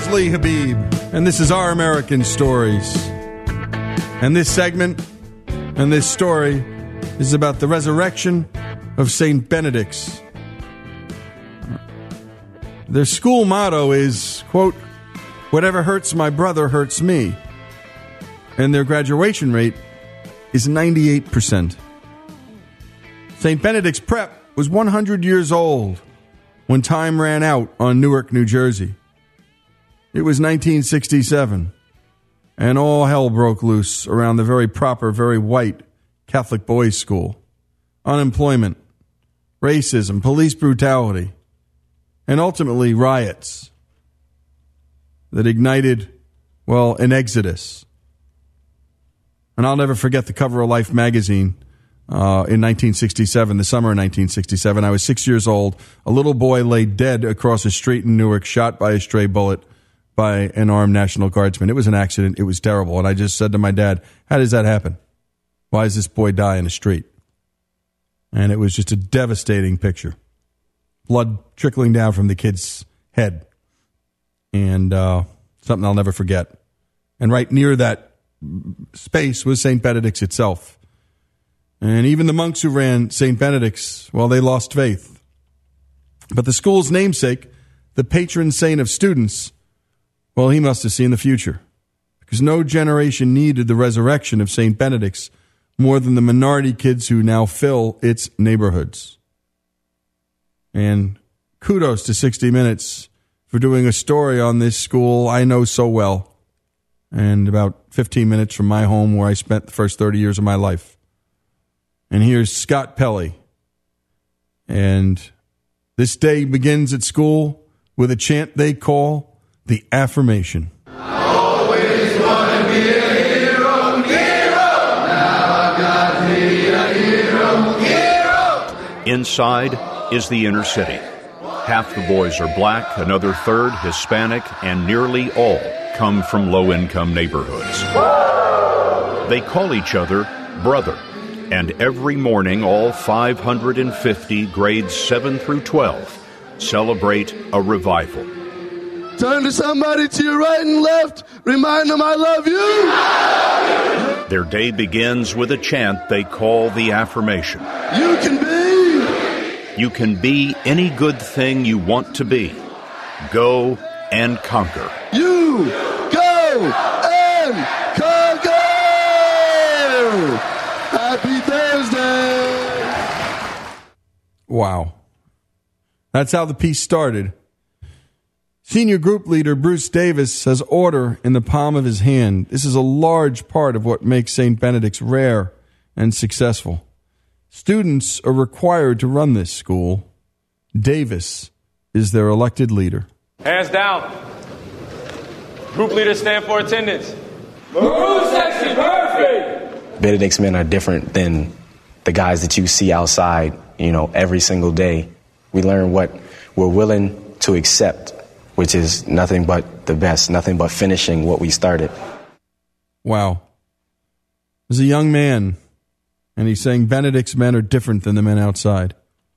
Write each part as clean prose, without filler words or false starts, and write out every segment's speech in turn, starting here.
is Lee Habib, and this is Our American Stories. And this segment and this story is about the resurrection of St. Benedict's. Their school motto is, quote, "Whatever hurts my brother hurts me." And their graduation rate is 98%. St. Benedict's Prep was 100 years old when time ran out on Newark, New Jersey. It was 1967, and all hell broke loose around the very proper, very white Catholic boys' school. Unemployment, racism, police brutality, and ultimately riots that ignited, well, an exodus. And I'll never forget the cover of Life magazine in 1967, the summer of 1967. I was 6 years old. A little boy lay dead across a street in Newark, shot by a stray bullet by an armed National Guardsman. It was an accident. It was terrible. And I just said to my dad, how does that happen? Why does this boy die in the street? And it was just a devastating picture. Blood trickling down from the kid's head. And something I'll never forget. And right near that space was St. Benedict's itself. And even the monks who ran St. Benedict's, well, they lost faith. But the school's namesake, the patron saint of students, well, he must have seen the future. Because no generation needed the resurrection of St. Benedict's more than the minority kids who now fill its neighborhoods. And kudos to 60 Minutes for doing a story on this school I know so well. And about 15 minutes from my home where I spent the first 30 years of my life. And here's Scott Pelley. And this day begins at school with a chant they call the Affirmation. Always want to be a hero, hero. Now I've got to be a hero, hero. Inside is the inner city. Half the boys are black, another third Hispanic, and nearly all come from low-income neighborhoods. They call each other brother. And every morning, all 550 grades 7 through 12 celebrate a revival. Turn to somebody to your right and left. Remind them I love you. I love you. Their day begins with a chant they call the Affirmation. You can be. You can be any good thing you want to be. Go and conquer. You go and conquer. Happy Thursday! Wow. That's how the piece started. Senior group leader Bruce Davis has order in the palm of his hand. This is a large part of what makes St. Benedict's rare and successful. Students are required to run this school. Davis is their elected leader. Hands down. Group leaders stand for attendance. Maroon section perfect! Benedict's men are different than the guys that you see outside, every single day. We learn what we're willing to accept, which is nothing but the best, nothing but finishing what we started. Wow. There's a young man, and he's saying Benedict's men are different than the men outside.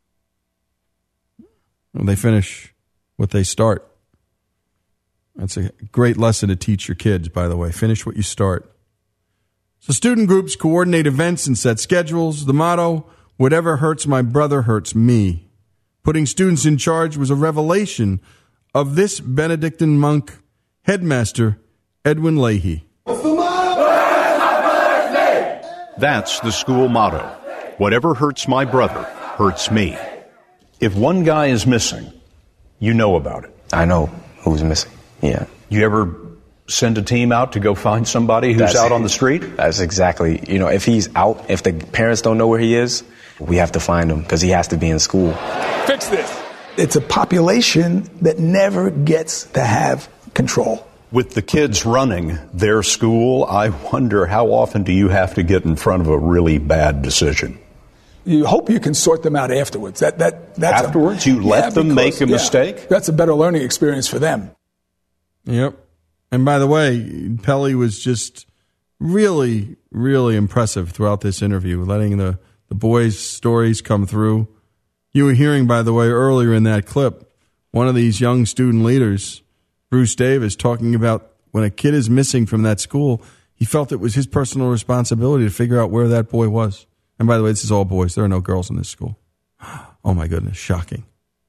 Well, they finish what they start. That's a great lesson to teach your kids, by the way. Finish what you start. So student groups coordinate events and set schedules. The motto, whatever hurts my brother hurts me. Putting students in charge was a revelation of this Benedictine monk headmaster, Edwin Leahy. What's the motto? Where's my brother's name? That's the school motto. Whatever hurts my brother hurts me. If one guy is missing, you know about it. I know who's missing, yeah. You ever send a team out to go find somebody who's out on the street? That's exactly. If he's out, if the parents don't know where he is, we have to find him because he has to be in school. Fix this. It's a population that never gets to have control. With the kids running their school, I wonder how often do you have to get in front of a really bad decision? You hope you can sort them out afterwards. That's afterwards? You let them make a mistake? That's a better learning experience for them. Yep. And by the way, Pelley was just really, really impressive throughout this interview, letting the boys' stories come through. You were hearing, by the way, earlier in that clip, one of these young student leaders Bruce Davis, talking about when a kid is missing from that school, he felt it was his personal responsibility to figure out where that boy was. And by the way, this is all boys. There are no girls in this school. Oh, my goodness. Shocking.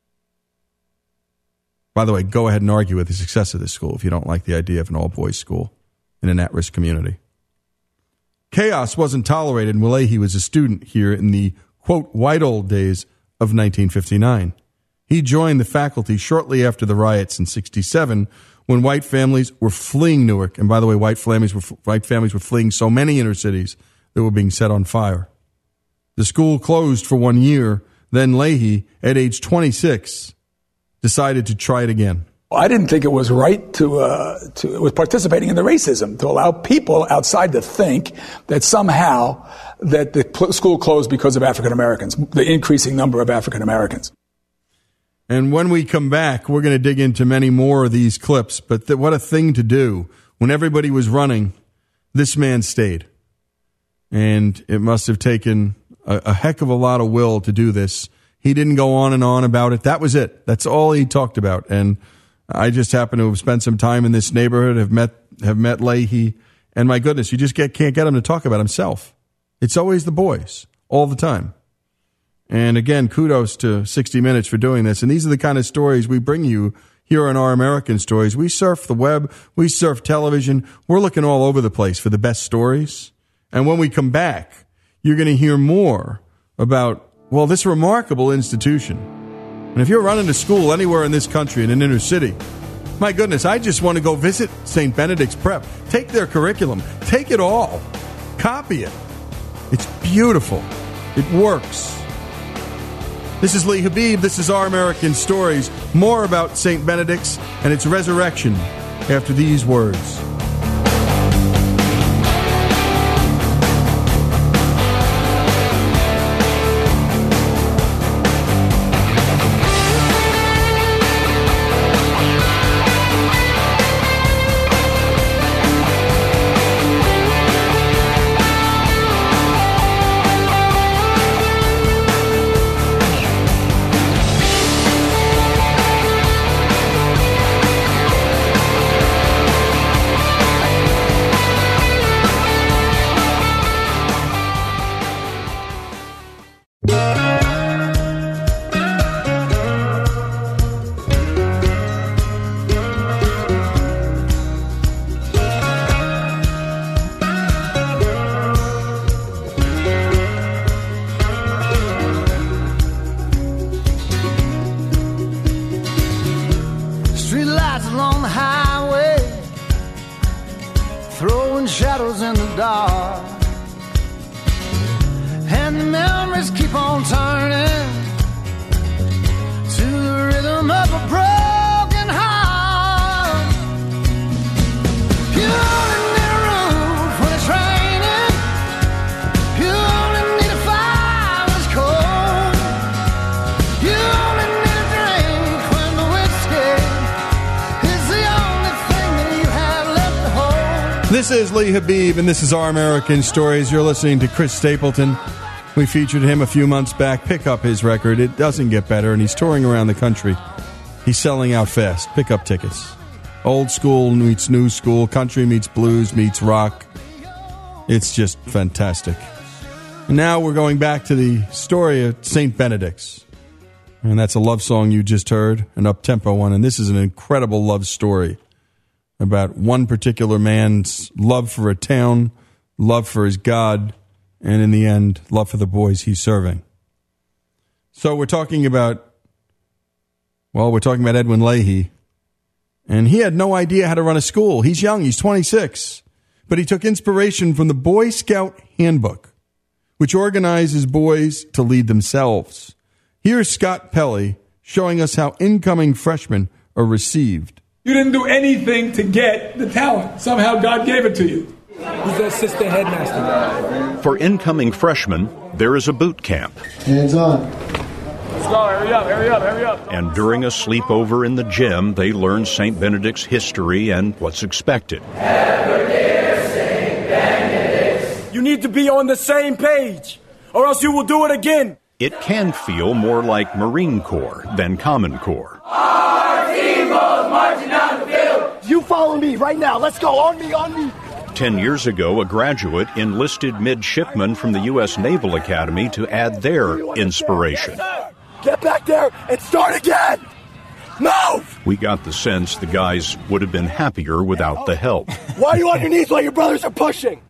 By the way, go ahead and argue with the success of this school if you don't like the idea of an all-boys school in an at-risk community. Chaos wasn't tolerated, and Leahy was a student here in the, quote, white old days of 1959. He joined the faculty shortly after the riots in 1967 when white families were fleeing Newark. And by the way, white families were fleeing so many inner cities that were being set on fire. The school closed for 1 year. Then Leahy, at age 26, decided to try it again. I didn't think it was right to was participating in the racism, to allow people outside to think that somehow that the school closed because of African Americans, the increasing number of African Americans. And when we come back, we're going to dig into many more of these clips. But what a thing to do. When everybody was running, this man stayed. And it must have taken a heck of a lot of will to do this. He didn't go on and on about it. That was it. That's all he talked about. And I just happen to have spent some time in this neighborhood, have met Leahy, and my goodness, you just can't get him to talk about himself. It's always the boys, all the time. And again, kudos to 60 Minutes for doing this. And these are the kind of stories we bring you here on Our American Stories. We surf the web, we surf television, we're looking all over the place for the best stories. And when we come back, you're going to hear more about, well, this remarkable institution. And if you're running a school anywhere in this country, in an inner city, my goodness, I just want to go visit St. Benedict's Prep. Take their curriculum. Take it all. Copy it. It's beautiful. It works. This is Lee Habib. This is Our American Stories. More about St. Benedict's and its resurrection after these words. This is Lee Habib, and this is Our American Stories. You're listening to Chris Stapleton. We featured him a few months back. Pick up his record. It doesn't get better, and he's touring around the country. He's selling out fast. Pick up tickets. Old school meets new school. Country meets blues meets rock. It's just fantastic. And now we're going back to the story of St. Benedict's. And that's a love song you just heard, an up-tempo one. And this is an incredible love story about one particular man's love for a town, love for his God, and in the end, love for the boys he's serving. So we're talking about Edwin Leahy, and he had no idea how to run a school. He's young, he's 26, but he took inspiration from the Boy Scout Handbook, which organizes boys to lead themselves. Here's Scott Pelley showing us how incoming freshmen are received. You didn't do anything to get the talent. Somehow God gave it to you. Who's the assistant headmaster? For incoming freshmen, there is a boot camp. Hands on. Let's go. Hurry up, hurry up, hurry up. And during a sleepover in the gym, they learn St. Benedict's history and what's expected. Ever dear St. Benedict's. You need to be on the same page, or else you will do it again. It can feel more like Marine Corps than Common Corps. Our team goes marching down the field. You follow me right now. Let's go. On me. 10 years ago, a graduate enlisted midshipmen from the U.S. Naval Academy to add their inspiration. Get back there and start again. Move! We got the sense the guys would have been happier without the help. Why are you on your knees while your brothers are pushing?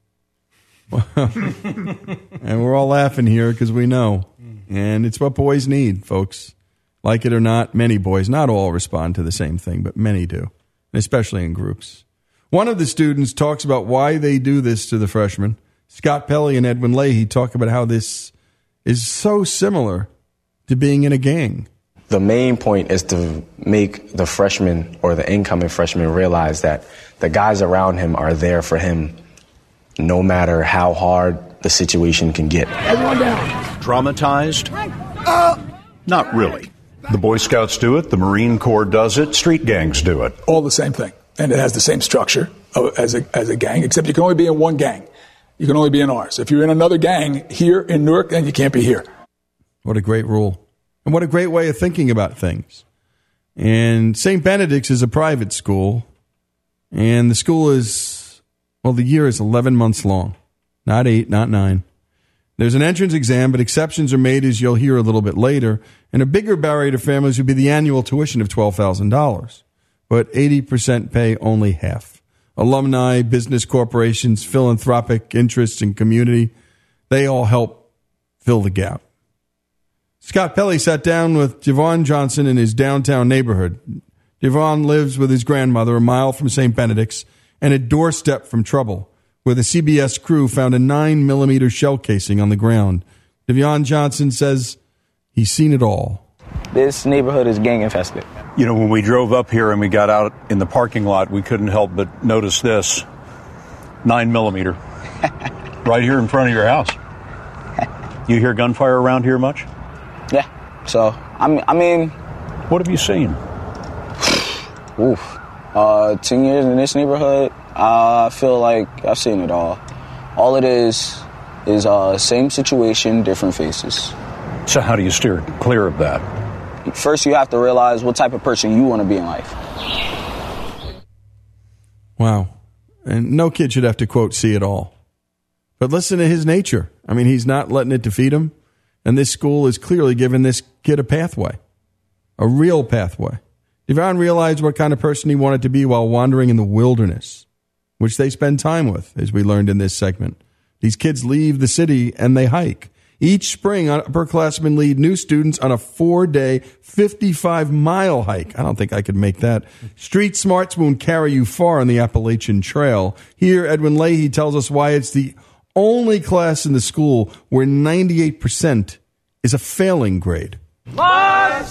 And we're all laughing here because we know. And it's what boys need, folks. Like it or not, many boys, not all respond to the same thing, but many do, especially in groups. One of the students talks about why they do this to the freshmen. Scott Pelley and Edwin Leahy talk about how this is so similar to being in a gang. The main point is to make the freshman or the incoming freshman realize that the guys around him are there for him no matter how hard the situation can get. Everyone down. Traumatized? Not really. The Boy Scouts do it, the Marine Corps does it, street gangs do it. All the same thing. And it has the same structure as a gang, except you can only be in one gang. You can only be in ours. If you're in another gang here in Newark, then you can't be here. What a great rule. And what a great way of thinking about things. And St. Benedict's is a private school. And the school is, well, the year is 11 months long. Not 8, not 9. There's an entrance exam, but exceptions are made, as you'll hear a little bit later. And a bigger barrier to families would be the annual tuition of $12,000. But 80% pay only half. Alumni, business corporations, philanthropic interests, and community, they all help fill the gap. Scott Pelley sat down with Javon Johnson in his downtown neighborhood. Javon lives with his grandmother a mile from St. Benedict's and a doorstep from trouble, where the CBS crew found a 9mm shell casing on the ground. Javon Johnson says he's seen it all. This neighborhood is gang infested. You know, when we drove up here and we got out in the parking lot, we couldn't help but notice this 9mm right here in front of your house. You hear gunfire around here much? Yeah. So, I mean... What have you seen? 10 years in this neighborhood, I feel like I've seen it all. All it is same situation, different faces. So how do you steer clear of that? First, you have to realize what type of person you want to be in life. Wow. And no kid should have to, quote, see it all. But listen to his nature. I mean, he's not letting it defeat him. And this school is clearly giving this kid a pathway, a real pathway. Javon realized what kind of person he wanted to be while wandering in the wilderness, which they spend time with, as we learned in this segment. These kids leave the city and they hike. Each spring, upperclassmen lead new students on a 4-day, 55-mile hike. I don't think I could make that. Street smarts won't carry you far on the Appalachian Trail. Here, Edwin Leahy tells us why it's the only class in the school where 98% is a failing grade. My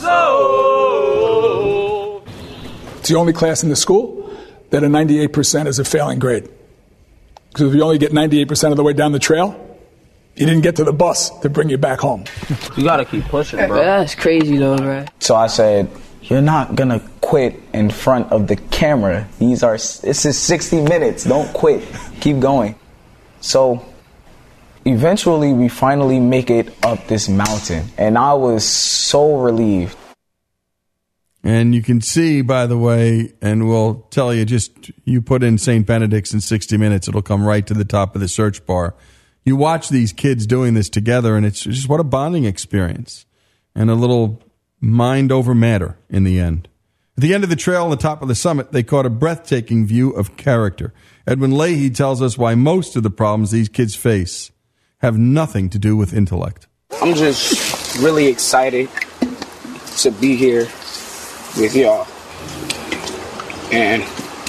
soul. It's the only class in the school that a 98% is a failing grade. Because if you only get 98% of the way down the trail, you didn't get to the bus to bring you back home. You gotta keep pushing, bro. That's crazy, though, right? So I said, you're not gonna quit in front of the camera. This is 60 minutes. Don't quit. Keep going. So eventually we finally make it up this mountain. And I was so relieved. And you can see, by the way, and we'll tell you, just you put in St. Benedict's in 60 minutes, it'll come right to the top of the search bar. You watch these kids doing this together, and it's just what a bonding experience and a little mind over matter in the end. At the end of the trail on the top of the summit, they caught a breathtaking view of character. Edwin Leahy tells us why most of the problems these kids face have nothing to do with intellect. I'm just really excited to be here with y'all. And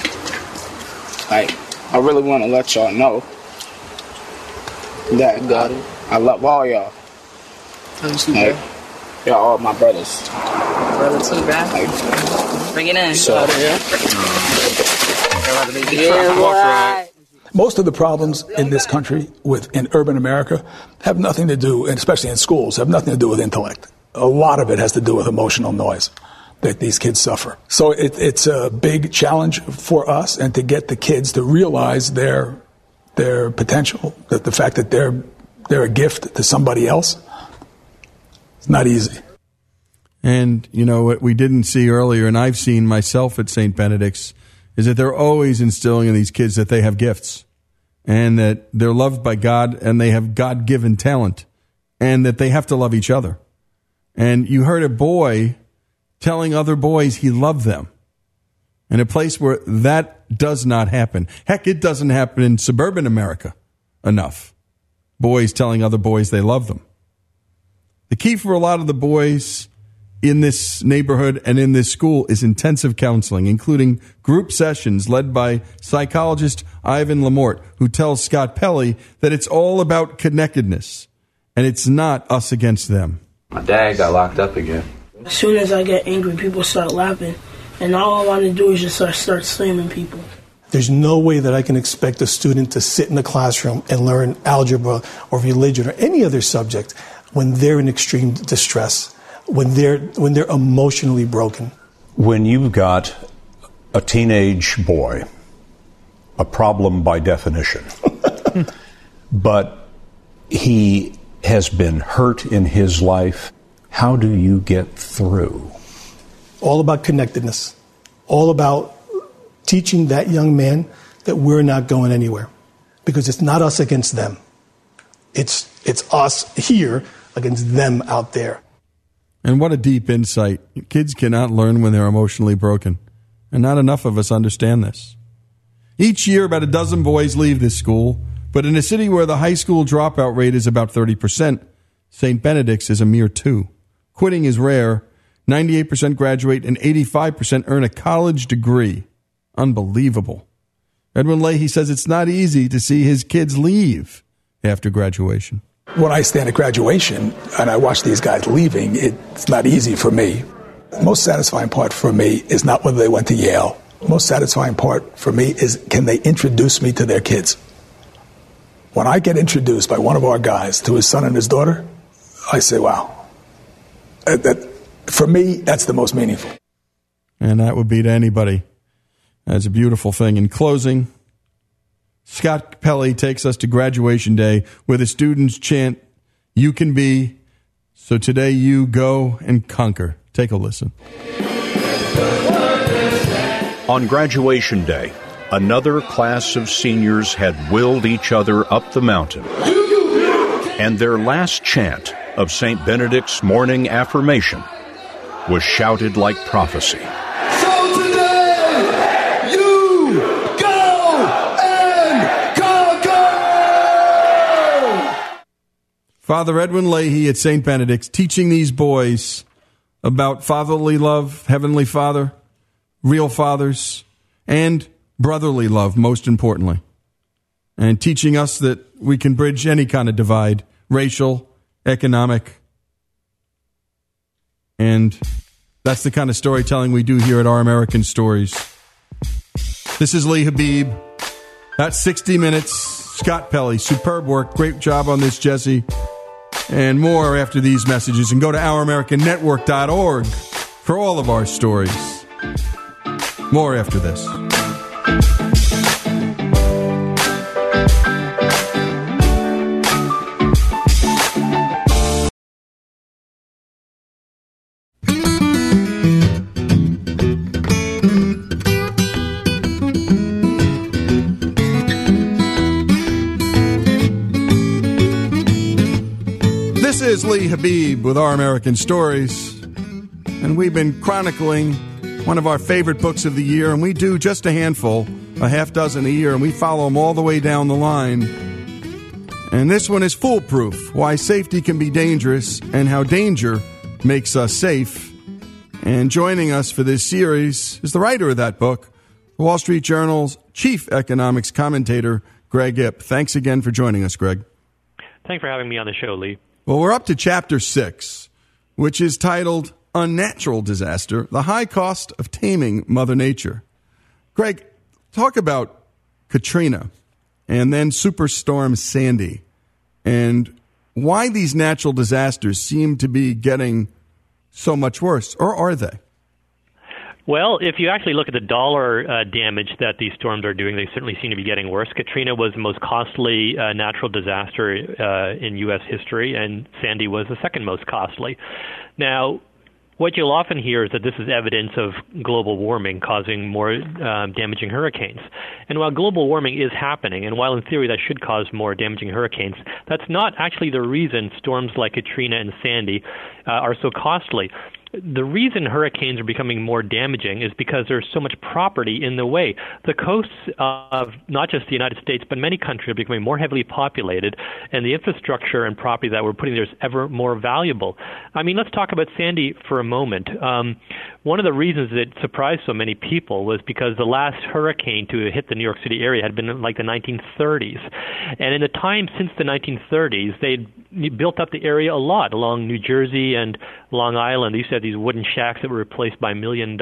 I really want to let y'all know that I love all y'all. Y'all all my brothers. Brother too, bro. Bring it in. So, Most of the problems in this country, in urban America, have nothing to do, and especially in schools, have nothing to do with intellect. A lot of it has to do with emotional noise that these kids suffer. So it's a big challenge for us, and to get the kids to realize their potential, that the fact that they're a gift to somebody else, it's not easy. And, you know, what we didn't see earlier, and I've seen myself at St. Benedict's, is that they're always instilling in these kids that they have gifts and that they're loved by God and they have God-given talent and that they have to love each other. And you heard a boy telling other boys he loved them in a place where that does not happen. Heck, it doesn't happen in suburban America enough. Boys telling other boys they love them. The key for a lot of the boys in this neighborhood and in this school is intensive counseling, including group sessions led by psychologist Ivan Lamort, who tells Scott Pelley that it's all about connectedness, and it's not us against them. My dad got locked up again. As soon as I get angry, people start laughing, and all I want to do is just start slamming people. There's no way that I can expect a student to sit in the classroom and learn algebra or religion or any other subject when they're in extreme distress, when they're emotionally broken. When you've got a teenage boy, a problem by definition, but he has been hurt in his life, how do you get through? All about connectedness, all about teaching that young man that we're not going anywhere, because it's not us against them. It's us here against them out there. And what a deep insight. Kids cannot learn when they're emotionally broken, and not enough of us understand this. Each year, about a dozen boys leave this school, but in a city where the high school dropout rate is about 30%, St. Benedict's is a mere 2%. Quitting is rare. 98% graduate and 85% earn a college degree. Unbelievable. Edwin Leahy says it's not easy to see his kids leave after graduation. When I stand at graduation and I watch these guys leaving, it's not easy for me. The most satisfying part for me is not whether they went to Yale. The most satisfying part for me is, can they introduce me to their kids? When I get introduced by one of our guys to his son and his daughter, I say, wow. For me, that's the most meaningful. And that would be to anybody. That's a beautiful thing. In closing, Scott Pelley takes us to graduation day where the students chant, "You can be, so today you go and conquer." Take a listen. On graduation day, another class of seniors had willed each other up the mountain. And their last chant of St. Benedict's morning affirmation was shouted like prophecy. So today, you go and conquer! Father Edwin Leahy at St. Benedict's teaching these boys about fatherly love, Heavenly Father, real fathers, and brotherly love, most importantly. And teaching us that we can bridge any kind of divide, racial, economic. And that's the kind of storytelling we do here at Our American Stories. This is Lee Habib. That's 60 Minutes. Scott Pelley, superb work. Great job on this, Jesse. And more after these messages. And go to OurAmericanNetwork.org for all of our stories. More after this. This is Lee Habib with Our American Stories, and we've been chronicling one of our favorite books of the year, and we do just a handful, a half dozen a year, and we follow them all the way down the line. And this one is Foolproof, Why Safety Can Be Dangerous and How Danger Makes Us Safe. And joining us for this series is the writer of that book, the Wall Street Journal's chief economics commentator, Greg Ip. Thanks again for joining us, Greg. Thanks for having me on the show, Lee. Well, we're up to Chapter 6, which is titled Unnatural Disaster, The High Cost of Taming Mother Nature. Greg, talk about Katrina and then Superstorm Sandy and why these natural disasters seem to be getting so much worse, or are they? Well, if you actually look at the dollar damage that these storms are doing, they certainly seem to be getting worse. Katrina was the most costly natural disaster in U.S. history, and Sandy was the second most costly. Now, what you'll often hear is that this is evidence of global warming causing more damaging hurricanes. And while global warming is happening, and while in theory that should cause more damaging hurricanes, that's not actually the reason storms like Katrina and Sandy are so costly. The reason hurricanes are becoming more damaging is because there's so much property in the way. The coasts of not just the United States, but many countries are becoming more heavily populated, and the infrastructure and property that we're putting there is ever more valuable. I mean, let's talk about Sandy for a moment. One of the reasons it surprised so many people was because the last hurricane to hit the New York City area had been in like the 1930s. And in the time since the 1930s, they'd built up the area a lot along New Jersey and Long Island. They used to have these wooden shacks that were replaced by $1 million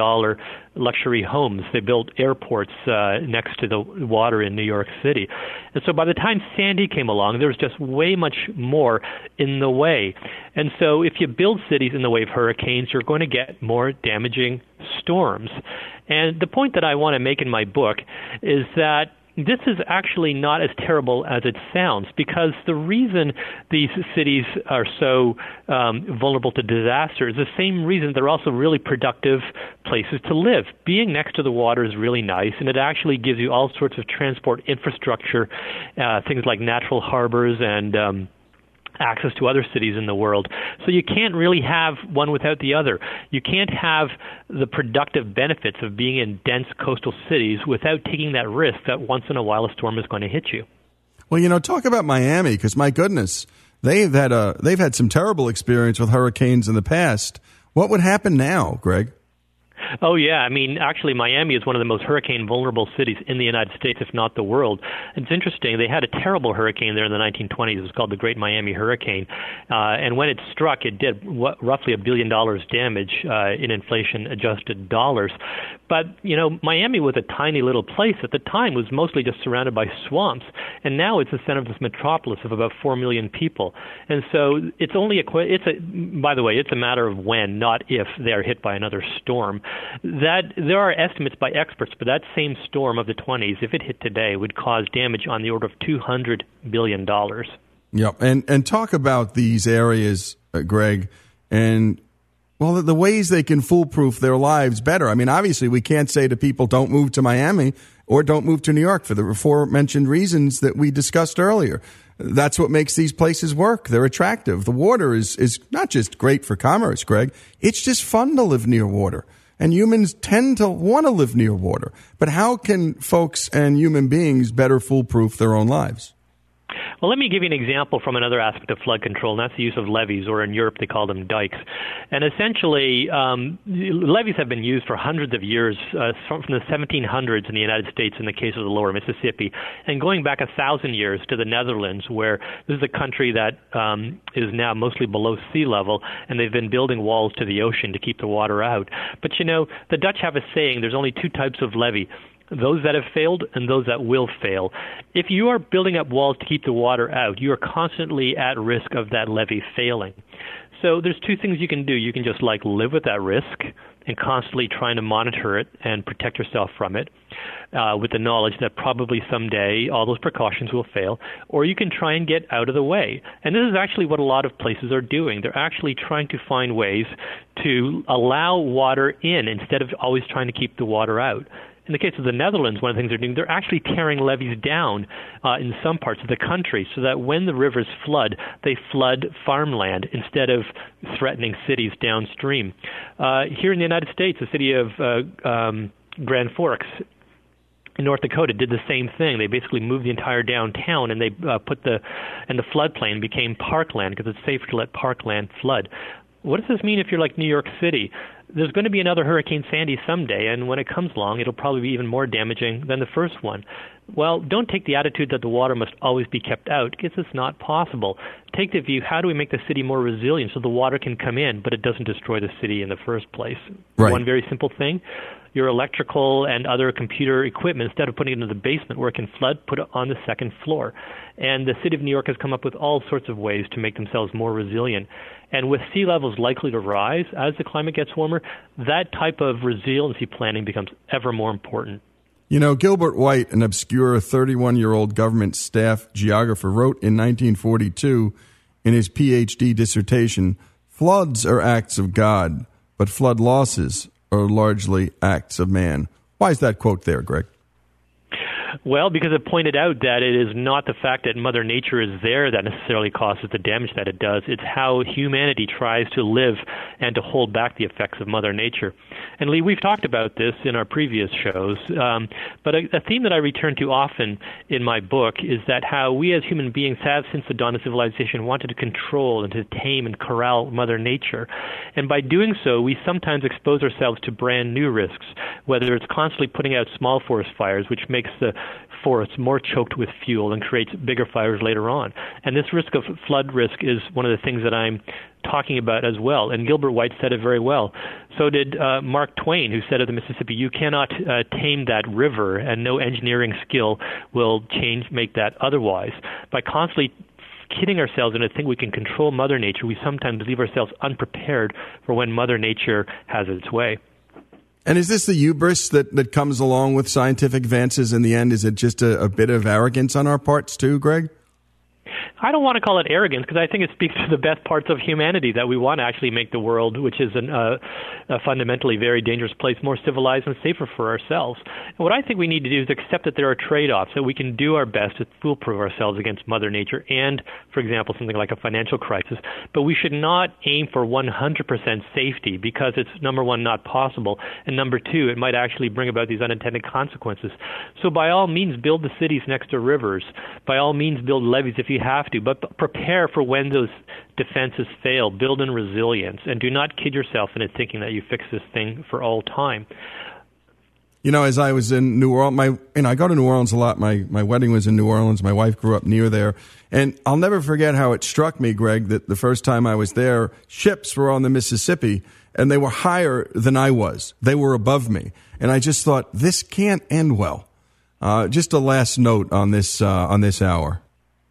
luxury homes. They built airports next to the water in New York City. And so by the time Sandy came along, there was just way much more in the way. And so if you build cities in the way of hurricanes, you're going to get more damaging storms. And the point that I want to make in my book is that this is actually not as terrible as it sounds, because the reason these cities are so vulnerable to disaster is the same reason they're also really productive places to live. Being next to the water is really nice, and it actually gives you all sorts of transport infrastructure, things like natural harbors and access to other cities in the world. So you can't really have one without the other. You can't have the productive benefits of being in dense coastal cities without taking that risk that once in a while a storm is going to hit you. Well, talk about Miami, because my goodness, they've had some terrible experience with hurricanes in the past. What would happen now, Greg? Oh, yeah. I mean, actually, Miami is one of the most hurricane-vulnerable cities in the United States, if not the world. It's interesting. They had a terrible hurricane there in the 1920s. It was called the Great Miami Hurricane. And when it struck, it did roughly $1 billion damage in inflation-adjusted dollars. But, Miami was a tiny little place. At the time, it was mostly just surrounded by swamps. And now it's the center of this metropolis of about 4 million people. And so it's only by the way, it's a matter of when, not if, they are hit by another storm. That there are estimates by experts, but that same storm of the 20s, if it hit today, would cause damage on the order of $200 billion. Yeah, and talk about these areas, Greg, and the ways they can foolproof their lives better. I mean, obviously, we can't say to people, don't move to Miami or don't move to New York for the aforementioned reasons that we discussed earlier. That's what makes these places work. They're attractive. The water is not just great for commerce, Greg. It's just fun to live near water. And humans tend to want to live near water. But how can folks and human beings better foolproof their own lives? Well, let me give you an example from another aspect of flood control, and that's the use of levees, or in Europe they call them dikes. And essentially, levees have been used for hundreds of years, from the 1700s in the United States in the case of the lower Mississippi, and going back 1,000 years to the Netherlands, where this is a country that is now mostly below sea level, and they've been building walls to the ocean to keep the water out. But, the Dutch have a saying, there's only two types of levee: those that have failed and those that will fail. If you are building up walls to keep the water out, you are constantly at risk of that levee failing. So there's two things you can do. You can just live with that risk and constantly trying to monitor it and protect yourself from it with the knowledge that probably someday all those precautions will fail, or you can try and get out of the way. And this is actually what a lot of places are doing. They're actually trying to find ways to allow water in instead of always trying to keep the water out. In the case of the Netherlands, one of the things they're doing, they're actually tearing levees down in some parts of the country so that when the rivers flood, they flood farmland instead of threatening cities downstream. Here in the United States, the city of Grand Forks in North Dakota did the same thing. They basically moved the entire downtown, and they the floodplain became parkland because it's safer to let parkland flood. What does this mean if you're like New York City? There's going to be another Hurricane Sandy someday, and when it comes along, it'll probably be even more damaging than the first one. Well, don't take the attitude that the water must always be kept out, because it's not possible. Take the view, how do we make the city more resilient so the water can come in, but it doesn't destroy the city in the first place? Right. One very simple thing: your electrical and other computer equipment, instead of putting it in the basement where it can flood, put it on the second floor. And the city of New York has come up with all sorts of ways to make themselves more resilient. And with sea levels likely to rise as the climate gets warmer, that type of resiliency planning becomes ever more important. Gilbert White, an obscure 31-year-old government staff geographer, wrote in 1942 in his PhD dissertation, "Floods are acts of God. but flood losses are largely acts of man. Why is that quote there, Greg? Well, because it pointed out that it is not the fact that Mother Nature is there that necessarily causes the damage that it does. It's how humanity tries to live and to hold back the effects of Mother Nature. And Lee, we've talked about this in our previous shows, but a theme that I return to often in my book is that how we as human beings have, since the dawn of civilization, wanted to control and to tame and corral Mother Nature. And by doing so, we sometimes expose ourselves to brand new risks, whether it's constantly putting out small forest fires, which makes the forests more choked with fuel and creates bigger fires later on. And this risk of flood risk is one of the things that I'm talking about as well. And Gilbert White said it very well. So did Mark Twain, who said of the Mississippi, you cannot tame that river, and no engineering skill will make that otherwise. By constantly kidding ourselves into thinking we can control Mother Nature, we sometimes leave ourselves unprepared for when Mother Nature has its way. And is this the hubris that comes along with scientific advances in the end? Is it just a bit of arrogance on our parts too, Greg? I don't want to call it arrogance, because I think it speaks to the best parts of humanity, that we want to actually make the world, which is a fundamentally very dangerous place, more civilized and safer for ourselves. And what I think we need to do is accept that there are trade-offs, that we can do our best to foolproof ourselves against Mother Nature and, for example, something like a financial crisis. But we should not aim for 100% safety, because it's, number one, not possible, and number two, it might actually bring about these unintended consequences. So by all means, build the cities next to rivers. By all means, build levees if you have to, but prepare for when those defenses fail. Build in resilience, and do not kid yourself into thinking that you fix this thing for all time. You know, as I was in New Orleans, I go to New Orleans a lot. My wedding was in New Orleans. My wife grew up near there. And I'll never forget how it struck me, Greg, that the first time I was there, ships were on the Mississippi, and they were higher than I was. They were above me. And I just thought, this can't end well. Just a last note on this hour.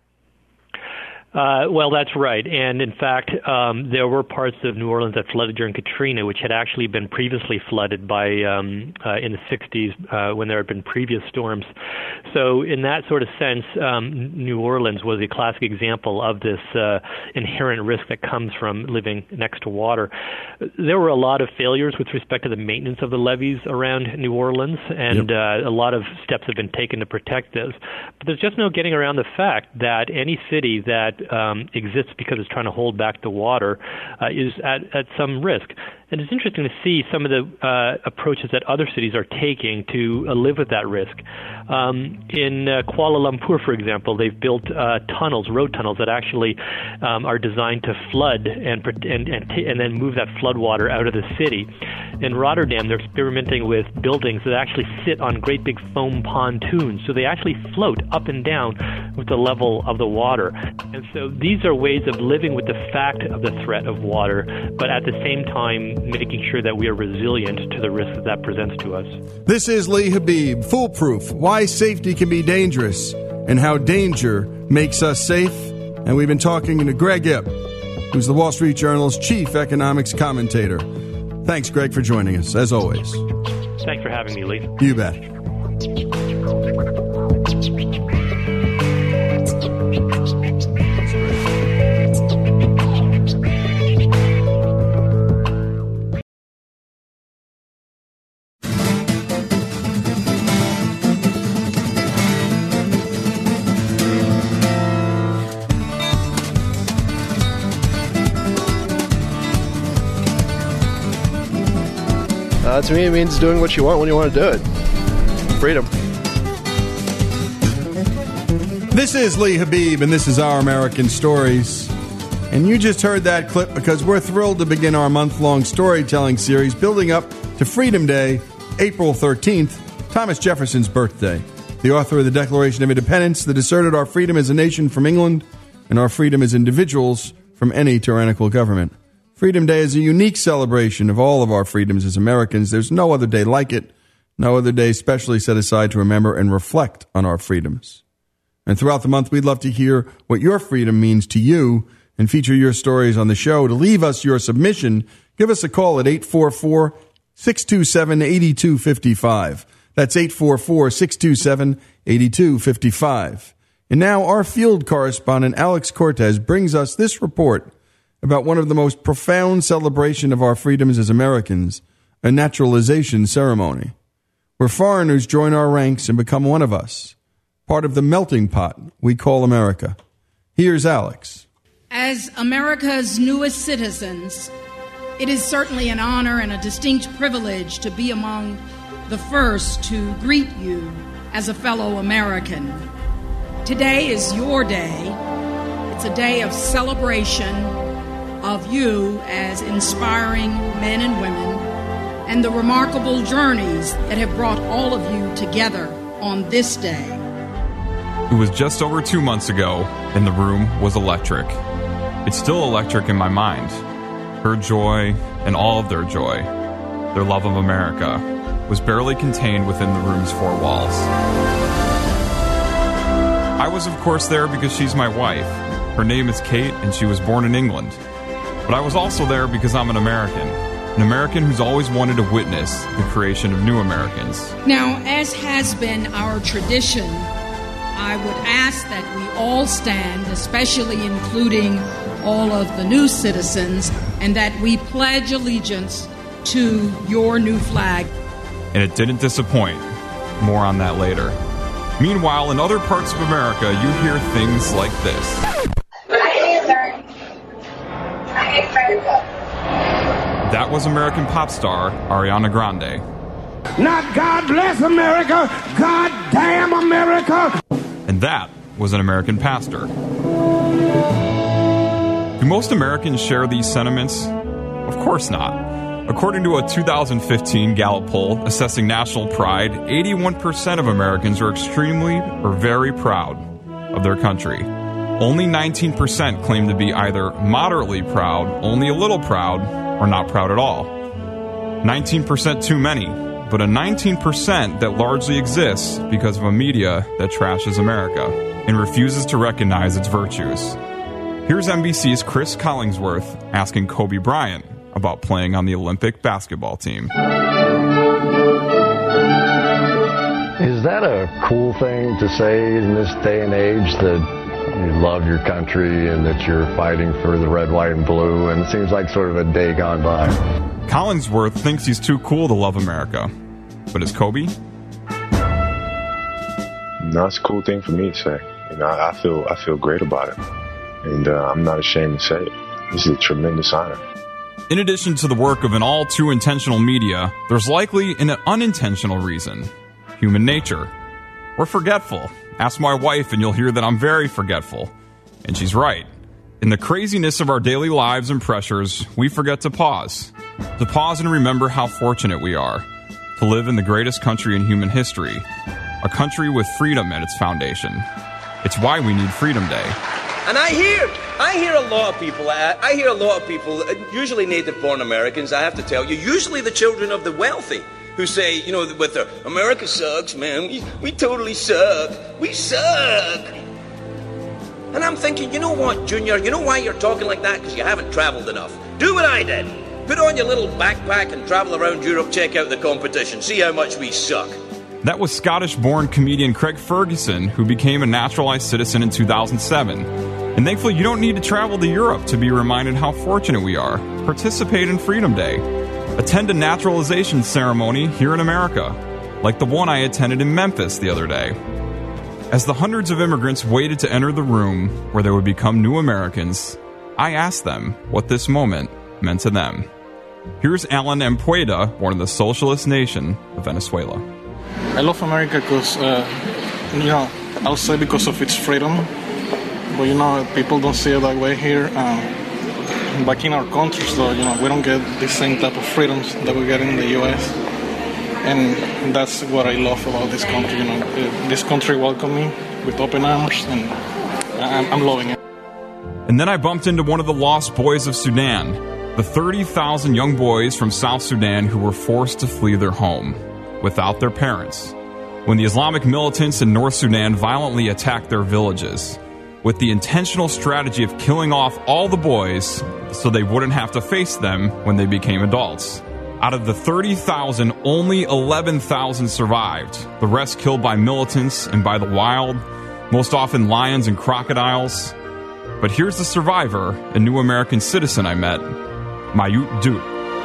Well, that's right. And in fact, there were parts of New Orleans that flooded during Katrina, which had actually been previously flooded by in the 60s when there had been previous storms. So in that sort of sense, New Orleans was a classic example of this inherent risk that comes from living next to water. There were a lot of failures with respect to the maintenance of the levees around New Orleans, and a lot of steps have been taken to protect those. But there's just no getting around the fact that any city that exists because it's trying to hold back the water is at some risk. And it's interesting to see some of the approaches that other cities are taking to live with that risk. In Kuala Lumpur, for example, they've built road tunnels that actually are designed to flood and then move that flood water out of the city. In Rotterdam, they're experimenting with buildings that actually sit on great big foam pontoons, so they actually float up and down with the level of the water. And so these are ways of living with the fact of the threat of water, but at the same time making sure that we are resilient to the risk that presents to us. This is Lee Habib, Foolproof, Why Safety Can Be Dangerous and How Danger Makes Us Safe. And we've been talking to Greg Ip, who's the Wall Street Journal's chief economics commentator. Thanks, Greg, for joining us, as always. Thanks for having me, Lee. You bet. To me, it means doing what you want when you want to do it. Freedom. This is Lee Habib, and this is Our American Stories. And you just heard that clip because we're thrilled to begin our month-long storytelling series building up to Freedom Day, April 13th, Thomas Jefferson's birthday. The author of the Declaration of Independence that asserted our freedom as a nation from England and our freedom as individuals from any tyrannical government. Freedom Day is a unique celebration of all of our freedoms as Americans. There's no other day like it, no other day specially set aside to remember and reflect on our freedoms. And throughout the month, we'd love to hear what your freedom means to you and feature your stories on the show. To leave us your submission, give us a call at 844-627-8255. That's 844-627-8255. And now our field correspondent, Alex Cortez, brings us this report about one of the most profound celebrations of our freedoms as Americans, a naturalization ceremony, where foreigners join our ranks and become one of us, part of the melting pot we call America. Here's Alex. As America's newest citizens, it is certainly an honor and a distinct privilege to be among the first to greet you as a fellow American. Today is your day. It's a day of celebration of you as inspiring men and women and the remarkable journeys that have brought all of you together on this day. It was just over 2 months ago, and the room was electric. It's still electric in my mind. Her joy and all of their joy, their love of America, was barely contained within the room's four walls. I was, of course, there because she's my wife. Her name is Kate, and she was born in England. But I was also there because I'm an American who's always wanted to witness the creation of new Americans. Now, as has been our tradition, I would ask that we all stand, especially including all of the new citizens, and that we pledge allegiance to your new flag. And it didn't disappoint. More on that later. Meanwhile, in other parts of America, you hear things like this. That was American pop star Ariana Grande. Not God bless America, God damn America. And that was an American pastor. Do most Americans share these sentiments? Of course not. According to a 2015 Gallup poll assessing national pride, 81% of Americans are extremely or very proud of their country. Only 19% claim to be either moderately proud, only a little proud, or not proud at all. 19% too many, but a 19% that largely exists because of a media that trashes America and refuses to recognize its virtues. Here's NBC's Chris Collingsworth asking Kobe Bryant about playing on the Olympic basketball team. Is that a cool thing to say in this day and age, that you love your country and that you're fighting for the red, white, and blue? And it seems like sort of a day gone by. Collingsworth thinks he's too cool to love America. But is Kobe? No, it's a cool thing for me to say. You know, I feel great about it. And I'm not ashamed to say it. This is a tremendous honor. In addition to the work of an all too intentional media, there's likely an unintentional reason. Human nature. We're forgetful. Ask my wife and you'll hear that I'm very forgetful. And she's right. In the craziness of our daily lives and pressures, we forget to pause. To pause and remember how fortunate we are to live in the greatest country in human history. A country with freedom at its foundation. It's why we need Freedom Day. And I hear a lot of people, usually native-born Americans, I have to tell you, usually the children of the wealthy, who say, you know, with their, America sucks, man, we totally suck, we suck. And I'm thinking, you know what, Junior, you know why you're talking like that? Because you haven't traveled enough. Do what I did. Put on your little backpack and travel around Europe, check out the competition, see how much we suck. That was Scottish-born comedian Craig Ferguson, who became a naturalized citizen in 2007. And thankfully, you don't need to travel to Europe to be reminded how fortunate we are. Participate in Freedom Day. Attend a naturalization ceremony here in America, like the one I attended in Memphis the other day. As the hundreds of immigrants waited to enter the room where they would become new Americans, I asked them what this moment meant to them. Here's Alan Ampueda, born in the socialist nation of Venezuela. I love America because, I'll say because of its freedom. But, people don't see it that way here. Back in our countries, though, we don't get the same type of freedoms that we get in the U.S. And that's what I love about this country. This country welcomed me with open arms, and I'm loving it. And then I bumped into one of the lost boys of Sudan, the 30,000 young boys from South Sudan who were forced to flee their home without their parents when the Islamic militants in North Sudan violently attacked their villages with the intentional strategy of killing off all the boys so they wouldn't have to face them when they became adults. Out of the 30,000, only 11,000 survived, the rest killed by militants and by the wild, most often lions and crocodiles. But here's the survivor, a new American citizen I met, Mayut Dut.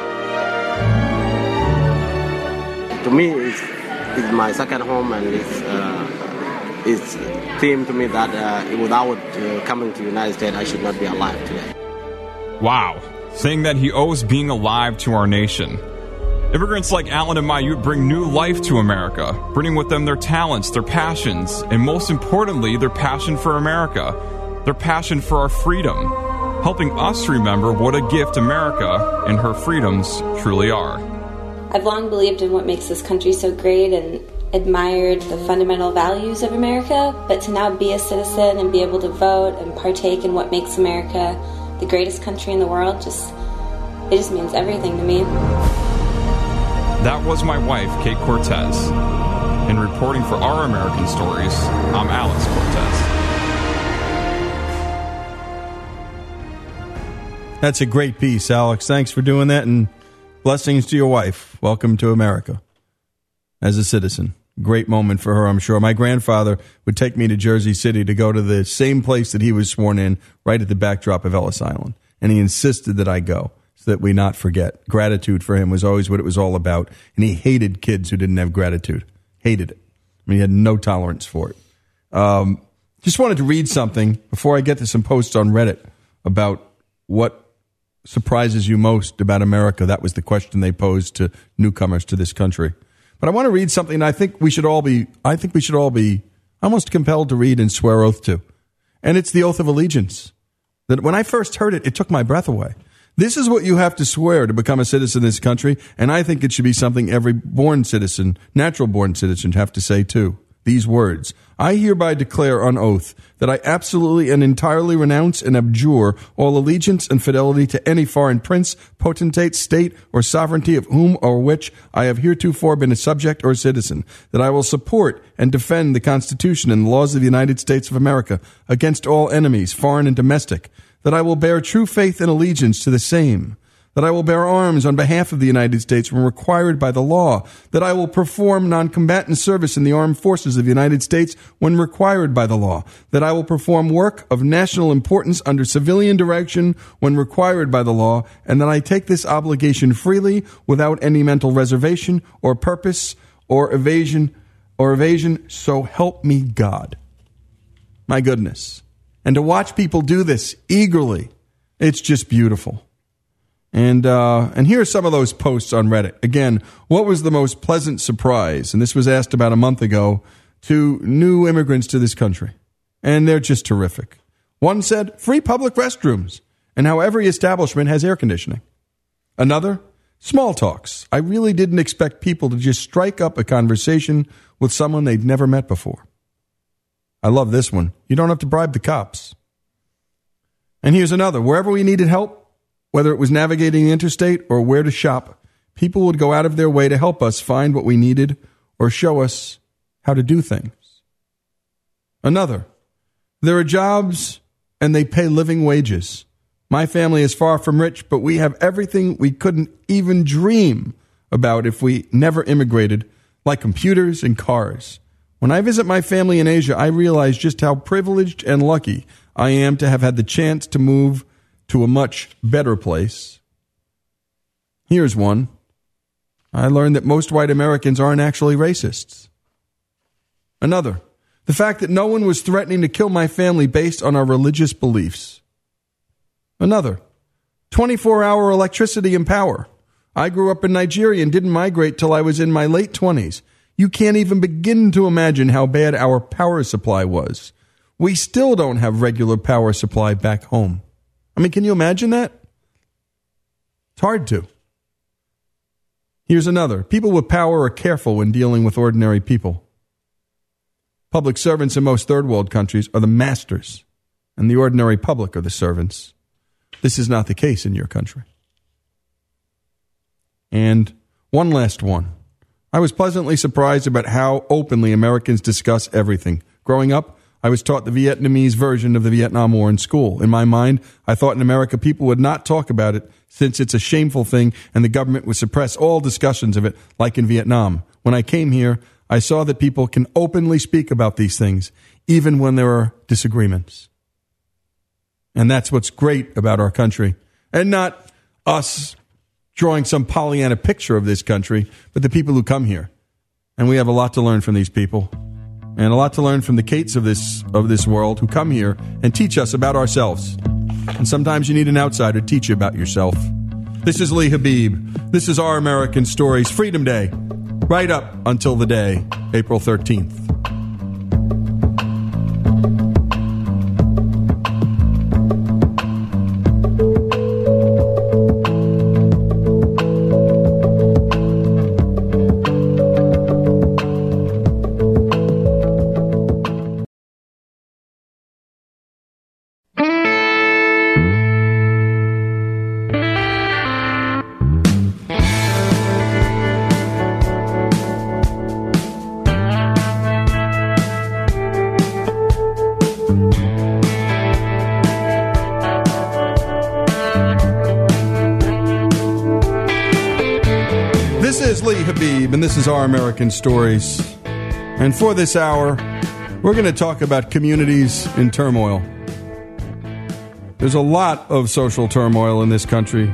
To me, it's my second home, and it's seemed to me that without coming to the United States, I should not be alive today. Wow, saying that he owes being alive to our nation. Immigrants like Alan and Mayut bring new life to America, bringing with them their talents, their passions, and most importantly, their passion for America, their passion for our freedom, helping us remember what a gift America and her freedoms truly are. I've long believed in what makes this country so great and admired the fundamental values of America, but to now be a citizen and be able to vote and partake in what makes America the greatest country in the world, it just means everything to me. That was my wife, Kate Cortez. In reporting for Our American Stories, I'm Alex Cortez. That's a great piece, Alex. Thanks for doing that, and blessings to your wife. Welcome to America as a citizen. Great moment for her, I'm sure. My grandfather would take me to Jersey City to go to the same place that he was sworn in, right at the backdrop of Ellis Island. And he insisted that I go so that we not forget. Gratitude for him was always what it was all about. And he hated kids who didn't have gratitude. Hated it. I mean, he had no tolerance for it. Just wanted to read something before I get to some posts on Reddit about what surprises you most about America. That was the question they posed to newcomers to this country. But I want to read something I think we should all be almost compelled to read and swear oath to. And it's the Oath of Allegiance. That when I first heard it, it took my breath away. This is what you have to swear to become a citizen of this country, and I think it should be something every born citizen, natural-born citizen, have to say too. These words: I hereby declare on oath that I absolutely and entirely renounce and abjure all allegiance and fidelity to any foreign prince, potentate, state, or sovereignty of whom or which I have heretofore been a subject or citizen, that I will support and defend the Constitution and the laws of the United States of America against all enemies, foreign and domestic, that I will bear true faith and allegiance to the same, that I will bear arms on behalf of the United States when required by the law, that I will perform non-combatant service in the armed forces of the United States when required by the law, that I will perform work of national importance under civilian direction when required by the law, and that I take this obligation freely without any mental reservation or purpose or evasion, so help me God. My goodness. And to watch people do this eagerly, it's just beautiful. And here are some of those posts on Reddit. Again, what was the most pleasant surprise? And this was asked about a month ago to new immigrants to this country. And they're just terrific. One said, free public restrooms, and how every establishment has air conditioning. Another, small talks. I really didn't expect people to just strike up a conversation with someone they'd never met before. I love this one. You don't have to bribe the cops. And here's another. Wherever we needed help, whether it was navigating the interstate or where to shop, people would go out of their way to help us find what we needed or show us how to do things. Another, there are jobs and they pay living wages. My family is far from rich, but we have everything we couldn't even dream about if we never immigrated, like computers and cars. When I visit my family in Asia, I realize just how privileged and lucky I am to have had the chance to move to a much better place. Here's one. I learned that most white Americans aren't actually racists. Another. The fact that no one was threatening to kill my family based on our religious beliefs. Another. 24-hour electricity and power. I grew up in Nigeria and didn't migrate till I was in my late 20s. You can't even begin to imagine how bad our power supply was. We still don't have regular power supply back home. I mean, can you imagine that? It's hard to. Here's another. People with power are careful when dealing with ordinary people. Public servants in most third world countries are the masters, and the ordinary public are the servants. This is not the case in your country. And one last one. I was pleasantly surprised about how openly Americans discuss everything. Growing up, I was taught the Vietnamese version of the Vietnam War in school. In my mind, I thought in America people would not talk about it since it's a shameful thing and the government would suppress all discussions of it, like in Vietnam. When I came here, I saw that people can openly speak about these things, even when there are disagreements. And that's what's great about our country. And not us drawing some Pollyanna picture of this country, but the people who come here. And we have a lot to learn from these people. And a lot to learn from the Kates of this world who come here and teach us about ourselves. And sometimes you need an outsider to teach you about yourself. This is Lee Habib. This is Our American Stories, Freedom Day, right up until the day, April 13th. And this is Our American Stories. And for this hour, we're going to talk about communities in turmoil. There's a lot of social turmoil in this country,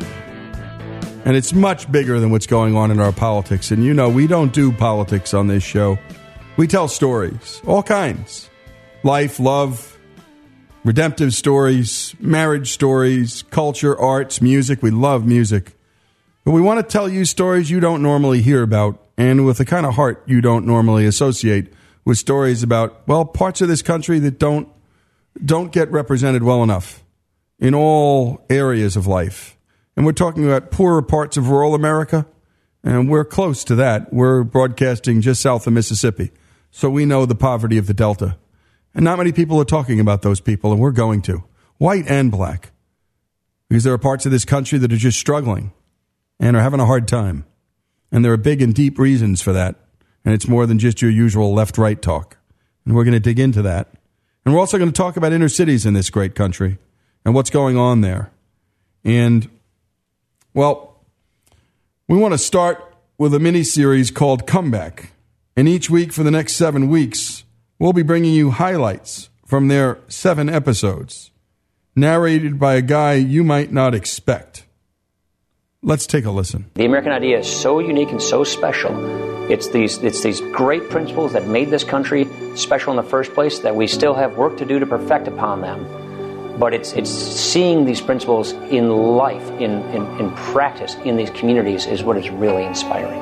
and it's much bigger than what's going on in our politics. And you know, we don't do politics on this show. We tell stories, all kinds. Life, love, redemptive stories, marriage stories, culture, arts, music. We love music. But we want to tell you stories you don't normally hear about, and with the kind of heart you don't normally associate with stories about, well, parts of this country that don't get represented well enough in all areas of life. And we're talking about poorer parts of rural America, and we're close to that. We're broadcasting just south of Mississippi, so we know the poverty of the Delta. And not many people are talking about those people, and we're going to, white and black, because there are parts of this country that are just struggling and are having a hard time. And there are big and deep reasons for that. And it's more than just your usual left-right talk. And we're going to dig into that. And we're also going to talk about inner cities in this great country and what's going on there. And, well, we want to start with a mini-series called Comeback. And each week for the next 7 weeks, we'll be bringing you highlights from their 7 episodes, narrated by a guy you might not expect. Let's take a listen. The American idea is so unique and so special. It's these great principles that made this country special in the first place that we still have work to do to perfect upon them. But it's seeing these principles in life, in practice, in these communities is what is really inspiring.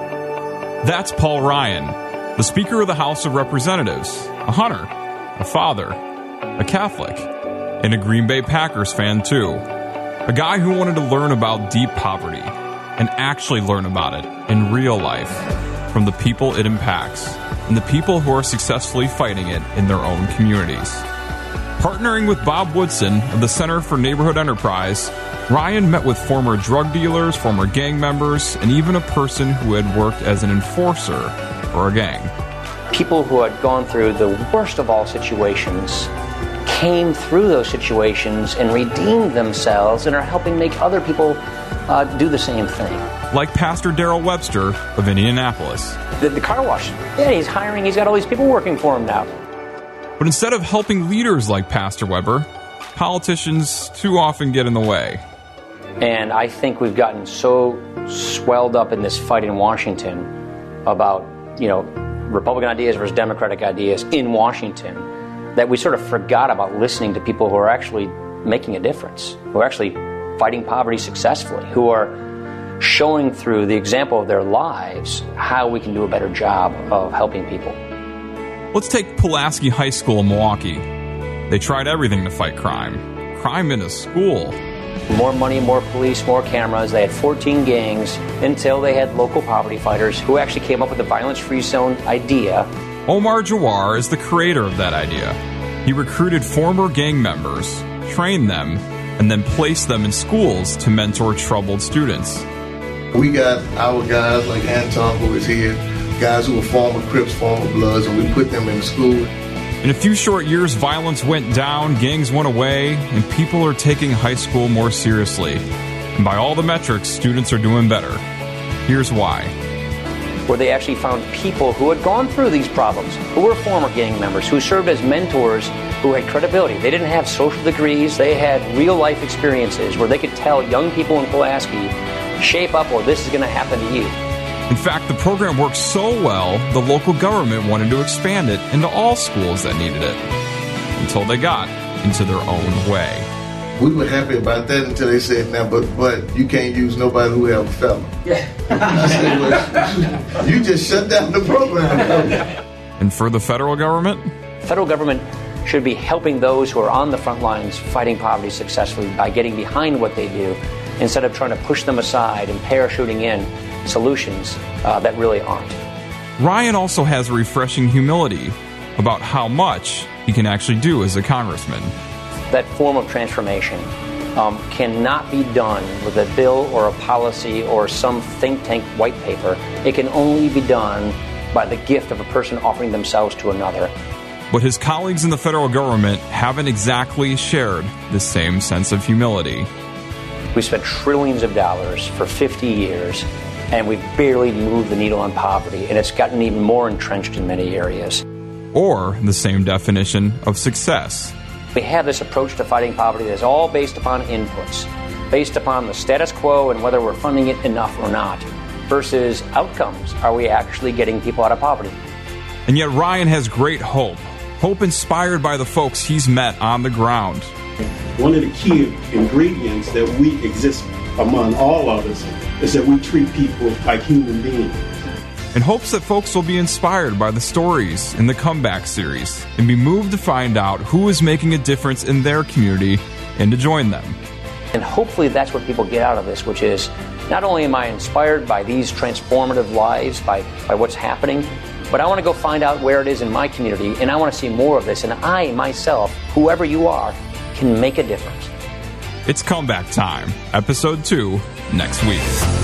That's Paul Ryan, the Speaker of the House of Representatives, a hunter, a father, a Catholic, and a Green Bay Packers fan too. A guy who wanted to learn about deep poverty and actually learn about it in real life from the people it impacts and the people who are successfully fighting it in their own communities. Partnering with Bob Woodson of the Center for Neighborhood Enterprise, Ryan met with former drug dealers, former gang members, and even a person who had worked as an enforcer for a gang. People who had gone through the worst of all situations came through those situations and redeemed themselves and are helping make other people do the same thing. Like Pastor Darrell Webster of Indianapolis. The car wash, yeah, he's got all these people working for him now. But instead of helping leaders like Pastor Weber, politicians too often get in the way. And I think we've gotten so swelled up in this fight in Washington about, Republican ideas versus Democratic ideas in Washington, that we sort of forgot about listening to people who are actually making a difference, who are actually fighting poverty successfully, who are showing through the example of their lives how we can do a better job of helping people. Let's take Pulaski High School in Milwaukee. They tried everything to fight crime. Crime in a school. More money, more police, more cameras. They had 14 gangs until they had local poverty fighters who actually came up with the violence-free zone idea. Omar Jawar is the creator of that idea. He recruited former gang members, trained them, and then placed them in schools to mentor troubled students. We got our guys like Anton, who is here, guys who are former Crips, former Bloods, and we put them in school. In a few short years, violence went down, gangs went away, and people are taking high school more seriously. And by all the metrics, students are doing better. Here's why. Where they actually found people who had gone through these problems, who were former gang members, who served as mentors, who had credibility. They didn't have social degrees. They had real-life experiences where they could tell young people in Pulaski, shape up or this is going to happen to you. In fact, the program worked so well, the local government wanted to expand it into all schools that needed it, until they got into their own way. We were happy about that until they said, "Now, but you can't use nobody who have a felon." Yeah. You just shut down the program. And for the federal government? The federal government should be helping those who are on the front lines fighting poverty successfully by getting behind what they do instead of trying to push them aside and parachuting in solutions that really aren't. Ryan also has a refreshing humility about how much he can actually do as a congressman. That form of transformation cannot be done with a bill or a policy or some think tank white paper. It can only be done by the gift of a person offering themselves to another. But his colleagues in the federal government haven't exactly shared the same sense of humility. We spent trillions of dollars for 50 years, and we've barely moved the needle on poverty, and it's gotten even more entrenched in many areas. Or the same definition of success. We have this approach to fighting poverty that's all based upon inputs, based upon the status quo and whether we're funding it enough or not, versus outcomes. Are we actually getting people out of poverty? And yet Ryan has great hope. Hope inspired by the folks he's met on the ground. One of the key ingredients that we exist among all others is that we treat people like human beings. In hopes that folks will be inspired by the stories in the Comeback series and be moved to find out who is making a difference in their community and to join them. And hopefully that's what people get out of this, which is not only am I inspired by these transformative lives, by what's happening, but I want to go find out where it is in my community, and I want to see more of this. And I, myself, whoever you are, can make a difference. It's Comeback Time, Episode 2, next week.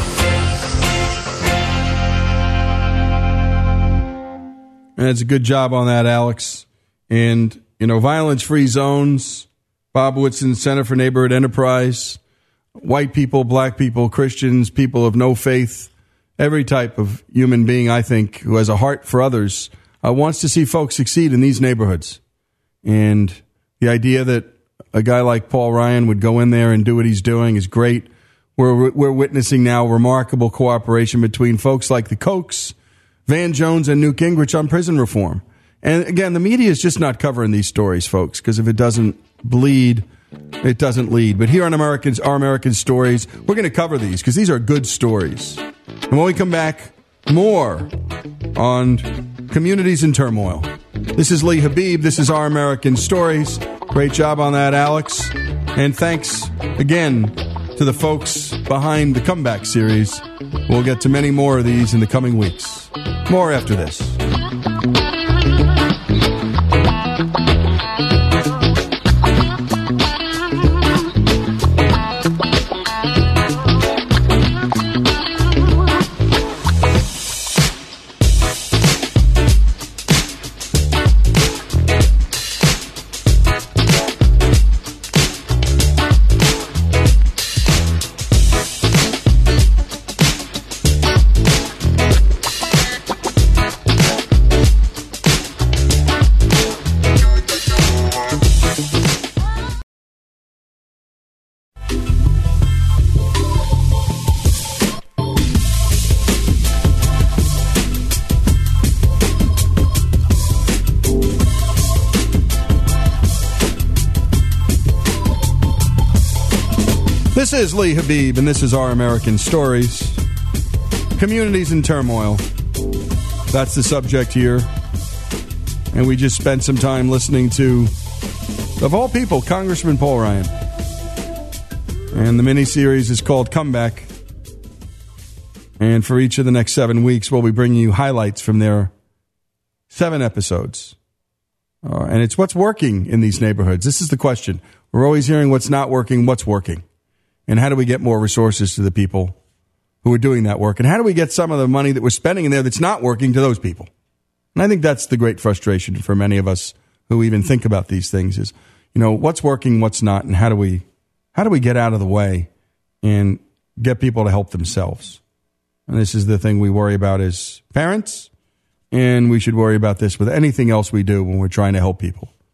And it's a good job on that, Alex. And, violence-free zones, Bob Woodson, Center for Neighborhood Enterprise, white people, black people, Christians, people of no faith, every type of human being, I think, who has a heart for others, wants to see folks succeed in these neighborhoods. And the idea that a guy like Paul Ryan would go in there and do what he's doing is great. We're witnessing now remarkable cooperation between folks like the Kochs, Van Jones, and Newt Gingrich on prison reform. And again, the media is just not covering these stories, folks, because if it doesn't bleed, it doesn't lead. But here on Our American Stories, we're going to cover these because these are good stories. And when we come back, more on communities in turmoil. This is Lee Habib. This is Our American Stories. Great job on that, Alex. And thanks again to the folks behind the Comeback series. We'll get to many more of these in the coming weeks. More after this. This is Lee Habib, and this is Our American Stories. Communities in turmoil. That's the subject here. And we just spent some time listening to, of all people, Congressman Paul Ryan. And the mini-series is called Comeback. And for each of the next 7 weeks, we'll be bringing you highlights from their 7 episodes. And it's what's working in these neighborhoods. This is the question. We're always hearing what's not working, what's working. And how do we get more resources to the people who are doing that work? And how do we get some of the money that we're spending in there that's not working to those people? And I think that's the great frustration for many of us who even think about these things is, what's working, what's not, and how do we get out of the way and get people to help themselves? And this is the thing we worry about as parents, and we should worry about this with anything else we do when we're trying to help people.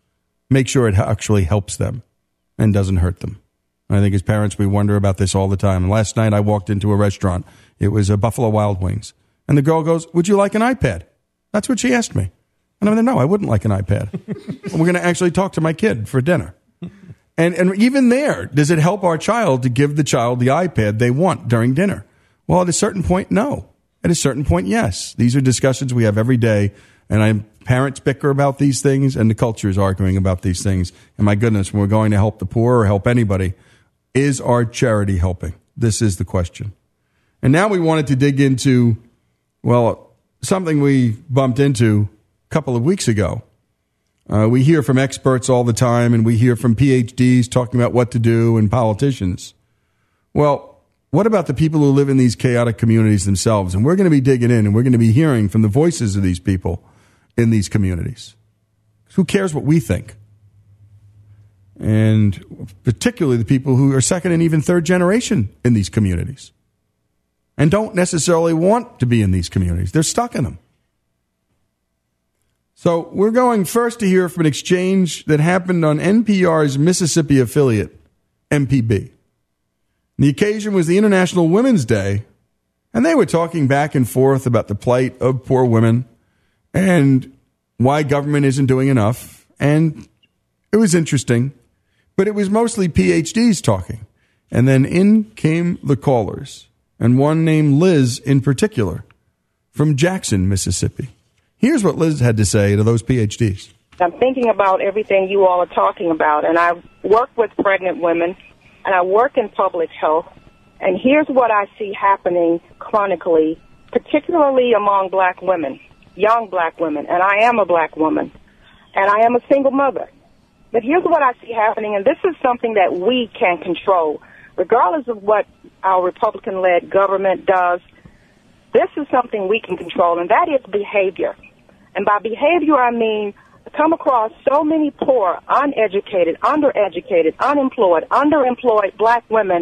make sure it actually helps them and doesn't hurt them. I think as parents, we wonder about this all the time. And last night I walked into a restaurant. It was a Buffalo Wild Wings. And the girl goes, would you like an iPad? That's what she asked me. And I'm like, no, I wouldn't like an iPad. We're going to actually talk to my kid for dinner. And even there, does it help our child to give the child the iPad they want during dinner? Well, at a certain point, no. At a certain point, yes. These are discussions we have every day. And parents bicker about these things, and the culture is arguing about these things. And my goodness, when we're going to help the poor or help anybody, is our charity helping? This is the question. And now we wanted to dig into, well, something we bumped into a couple of weeks ago. We hear from experts all the time, and we hear from PhDs talking about what to do and politicians. Well, what about the people who live in these chaotic communities themselves? And we're going to be digging in, and we're going to be hearing from the voices of these people in these communities. Who cares what we think? And particularly the people who are second and even third generation in these communities and don't necessarily want to be in these communities. They're stuck in them. So we're going first to hear from an exchange that happened on NPR's Mississippi affiliate, MPB. The occasion was the International Women's Day, and they were talking back and forth about the plight of poor women and why government isn't doing enough. And it was interesting, but it was mostly PhDs talking. And then in came the callers, and one named Liz in particular, from Jackson, Mississippi. Here's what Liz had to say to those PhDs. I'm thinking about everything you all are talking about, and I work with pregnant women, and I work in public health, and here's what I see happening chronically, particularly among black women, young black women, and I am a black woman, and I am a single mother. But here's what I see happening, and this is something that we can control. Regardless of what our Republican-led government does, this is something we can control, and that is behavior. And by behavior, I mean I come across so many poor, uneducated, undereducated, unemployed, underemployed black women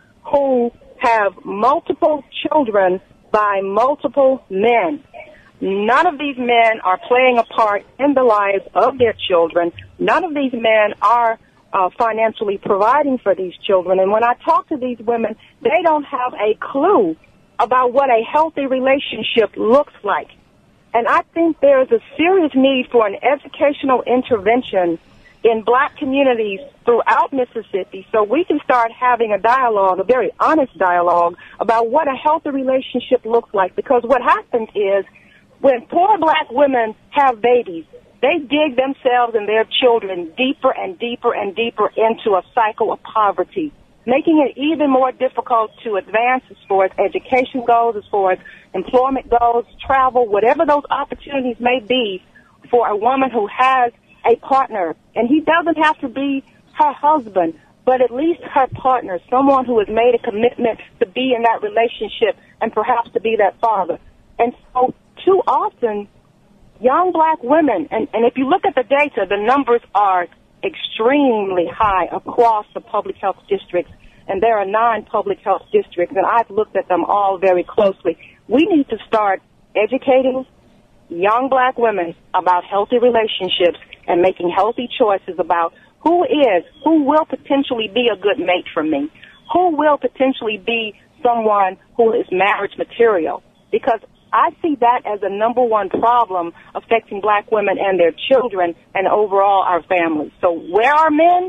who have multiple children by multiple men. None of these men are playing a part in the lives of their children. None of these men are financially providing for these children. And when I talk to these women, they don't have a clue about what a healthy relationship looks like. And I think there is a serious need for an educational intervention in black communities throughout Mississippi so we can start having a dialogue, a very honest dialogue, about what a healthy relationship looks like. Because what happens is when poor black women have babies, they dig themselves and their children deeper and deeper and deeper into a cycle of poverty, making it even more difficult to advance as far as education goes, as far as employment goes, travel, whatever those opportunities may be for a woman who has a partner. And he doesn't have to be her husband, but at least her partner, someone who has made a commitment to be in that relationship and perhaps to be that father. And so too often, young black women, and if you look at the data, the numbers are extremely high across the public health districts, and there are 9 public health districts, and I've looked at them all very closely. We need to start educating young black women about healthy relationships and making healthy choices about who will potentially be a good mate for me, who will potentially be someone who is marriage material, because I see that as the number one problem affecting black women and their children and overall our families. So where are men?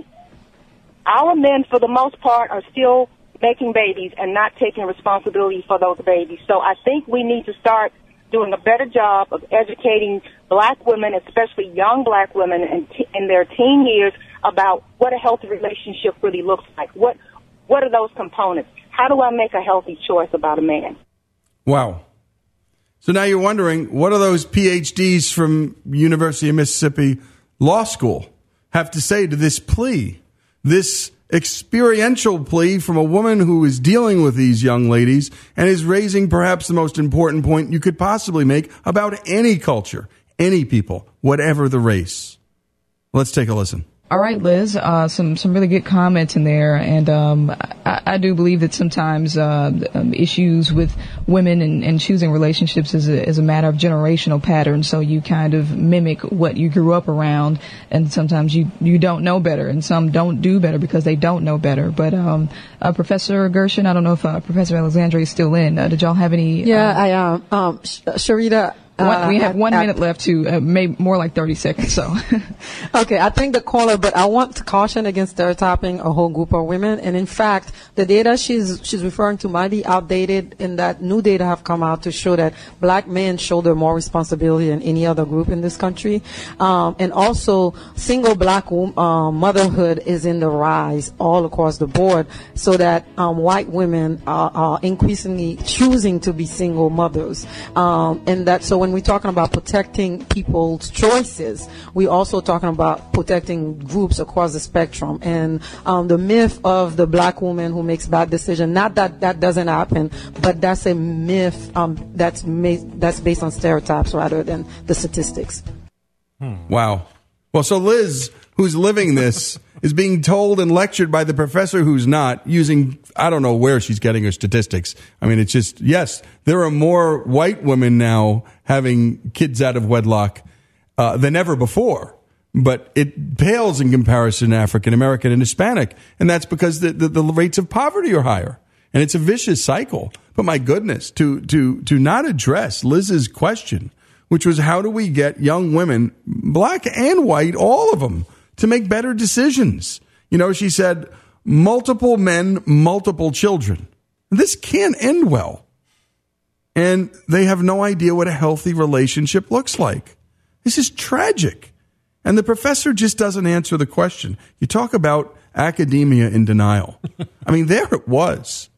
Our men, for the most part, are still making babies and not taking responsibility for those babies. So I think we need to start doing a better job of educating black women, especially young black women in their teen years, about what a healthy relationship really looks like. What are those components? How do I make a healthy choice about a man? Wow. So now you're wondering, what do those PhDs from University of Mississippi Law School have to say to this plea, this experiential plea from a woman who is dealing with these young ladies and is raising perhaps the most important point you could possibly make about any culture, any people, whatever the race? Let's take a listen. All right, Liz, some really good comments in there, and I do believe that sometimes issues with women and choosing relationships is a matter of generational pattern. So you kind of mimic what you grew up around, and sometimes you don't know better, and some don't do better because they don't know better. But Professor Gershon, I don't know if Professor Alexandria is still in. Did y'all have any? Yeah, I am. Sharita. We have 1 minute left to maybe more like 30 seconds. So, okay, I think the caller, but I want to caution against stereotyping a whole group of women. And in fact, the data she's referring to might be outdated, and that new data have come out to show that black men shoulder more responsibility than any other group in this country. And also, single black motherhood is in the rise all across the board, so that white women are increasingly choosing to be single mothers, and that so when we're talking about protecting people's choices, we're also talking about protecting groups across the spectrum. And the myth of the black woman who makes bad decisions, not that doesn't happen, but that's a myth that's based on stereotypes rather than the statistics. Wow. Well, so Liz, who's living this, is being told and lectured by the professor who's not, using, I don't know where she's getting her statistics. I mean, it's just, yes, there are more white women now having kids out of wedlock than ever before. But it pales in comparison to African American and Hispanic. And that's because the rates of poverty are higher. And it's a vicious cycle. But my goodness, to not address Liz's question, which was how do we get young women, black and white, all of them, to make better decisions? You know, she said, multiple men, multiple children. This can't end well. And they have no idea what a healthy relationship looks like. This is tragic. And the professor just doesn't answer the question. You talk about academia in denial. I mean, there it was.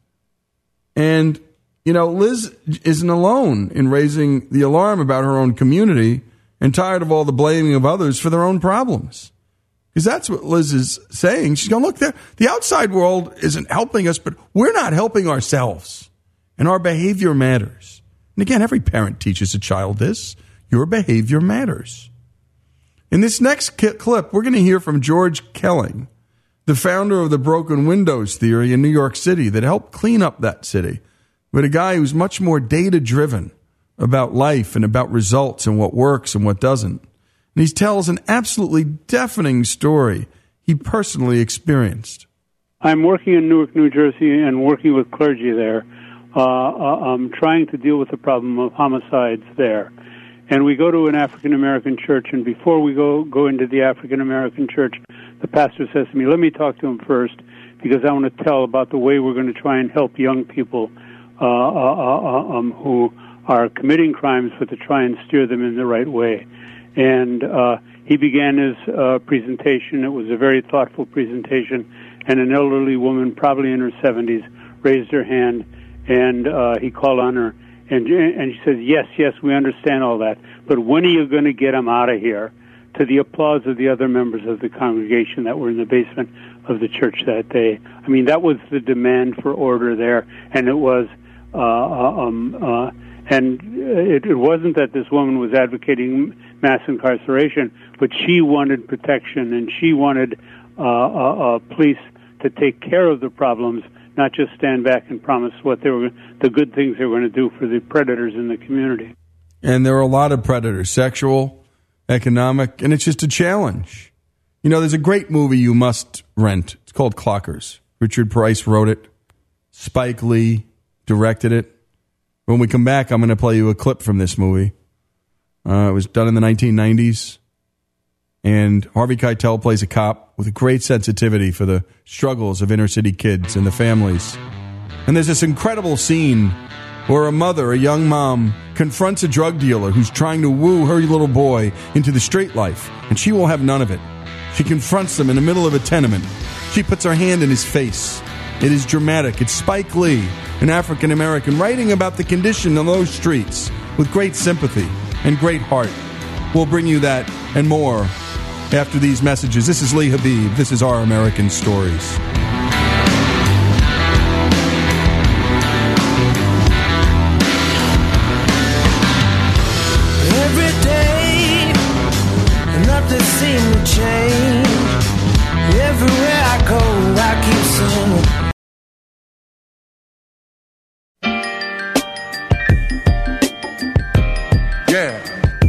And, you know, Liz isn't alone in raising the alarm about her own community and tired of all the blaming of others for their own problems. Because that's what Liz is saying. She's going, look, the outside world isn't helping us, but we're not helping ourselves. And our behavior matters. And again, every parent teaches a child this. Your behavior matters. In this next clip, we're going to hear from George Kelling, the founder of the broken windows theory in New York City that helped clean up that city, but a guy who's much more data-driven about life and about results and what works and what doesn't. And he tells an absolutely deafening story he personally experienced. I'm working in Newark, New Jersey, and working with clergy there. I'm trying to deal with the problem of homicides there. And we go to an African-American church, and before we go into the African-American church, the pastor says to me, let me talk to him first, because I want to tell about the way we're going to try and help young people who are committing crimes, but to try and steer them in the right way. And he began his presentation. It was a very thoughtful presentation, and an elderly woman, probably in her 70s, raised her hand, and he called on her. And she said, yes, we understand all that, but when are you going to get them out of here? To the applause of the other members of the congregation that were in the basement of the church that day. I mean, that was the demand for order there, and it was, it wasn't that this woman was advocating mass incarceration, but she wanted protection, and she wanted police to take care of the problems, not just stand back and promise the good things they were going to do for the predators in the community. And there are a lot of predators, sexual, economic, and it's just a challenge. You know, there's a great movie you must rent. It's called Clockers. Richard Price wrote it. Spike Lee directed it. When we come back, I'm going to play you a clip from this movie. It was done in the 1990s. And Harvey Keitel plays a cop with a great sensitivity for the struggles of inner city kids and the families. And there's this incredible scene where a mother, a young mom, confronts a drug dealer who's trying to woo her little boy into the straight life, and she will have none of it. She confronts him in the middle of a tenement. She puts her hand in his face. It is dramatic. It's Spike Lee, an African-American, writing about the condition on those streets with great sympathy and great heart. We'll bring you that and more after these messages. This is Lee Habib. This is Our American Stories. Every day, nothing seems to change. Everywhere I go, I keep singing. Yeah.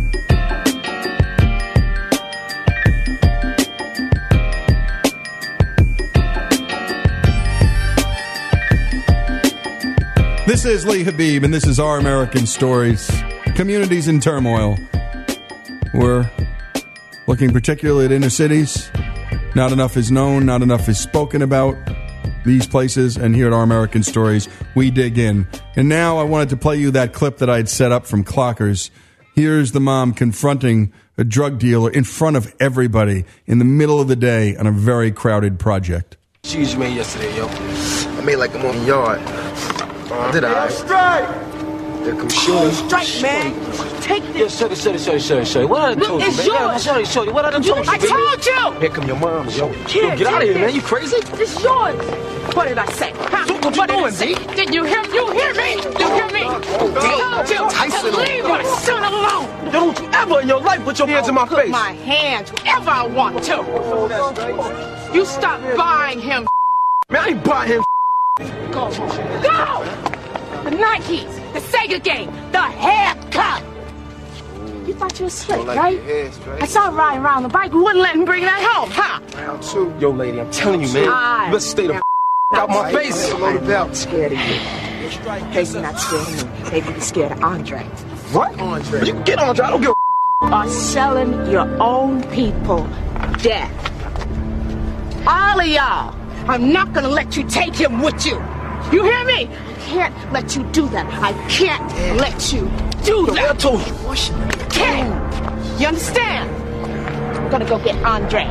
This is Lee Habib, and this is Our American Stories. Communities in turmoil. We're looking particularly at inner cities. Not enough is known, not enough is spoken about these places, and here at Our American Stories, we dig in. And now I wanted to play you that clip that I had set up from Clockers. Here's the mom confronting a drug dealer in front of everybody in the middle of the day on a very crowded project. Cheese you made yesterday, yo. I made like I'm on the yard. Did I? Strike! Here come Shorty. Strike, man. Take this. Yo, sorry. What I done told you, man? Yours. Shorty, what I done told you, I baby? told you! Here come your mom, yo. Kid, Get out of here, man. You crazy? It's yours. What did I say? Huh? What you doing, Z? Did you hear me? You hear me? You hear me? Oh, damn. Tyson. Leave my son alone. Yo, don't you ever in your life put your hands in my Put face. my hands wherever I want to. You stop buying him. Man, I ain't buying him. Go! The Nikes, the Sega game, the haircut. You thought you were slick, right? I saw him riding around the bike. We wouldn't let him bring that home, huh? Round two. Yo, lady, I'm telling you, man. You better stay the out my face. I'm not scared of you. Maybe you're not scared of me. Maybe you're scared of Andre. What? Andre? You can get Andre. I don't give a are selling your own people death. All of y'all. I'm not gonna let you take him with you. You hear me? I can't let you do that. I can't let you do that. I told you. Can't. You understand? I'm gonna go get Andre.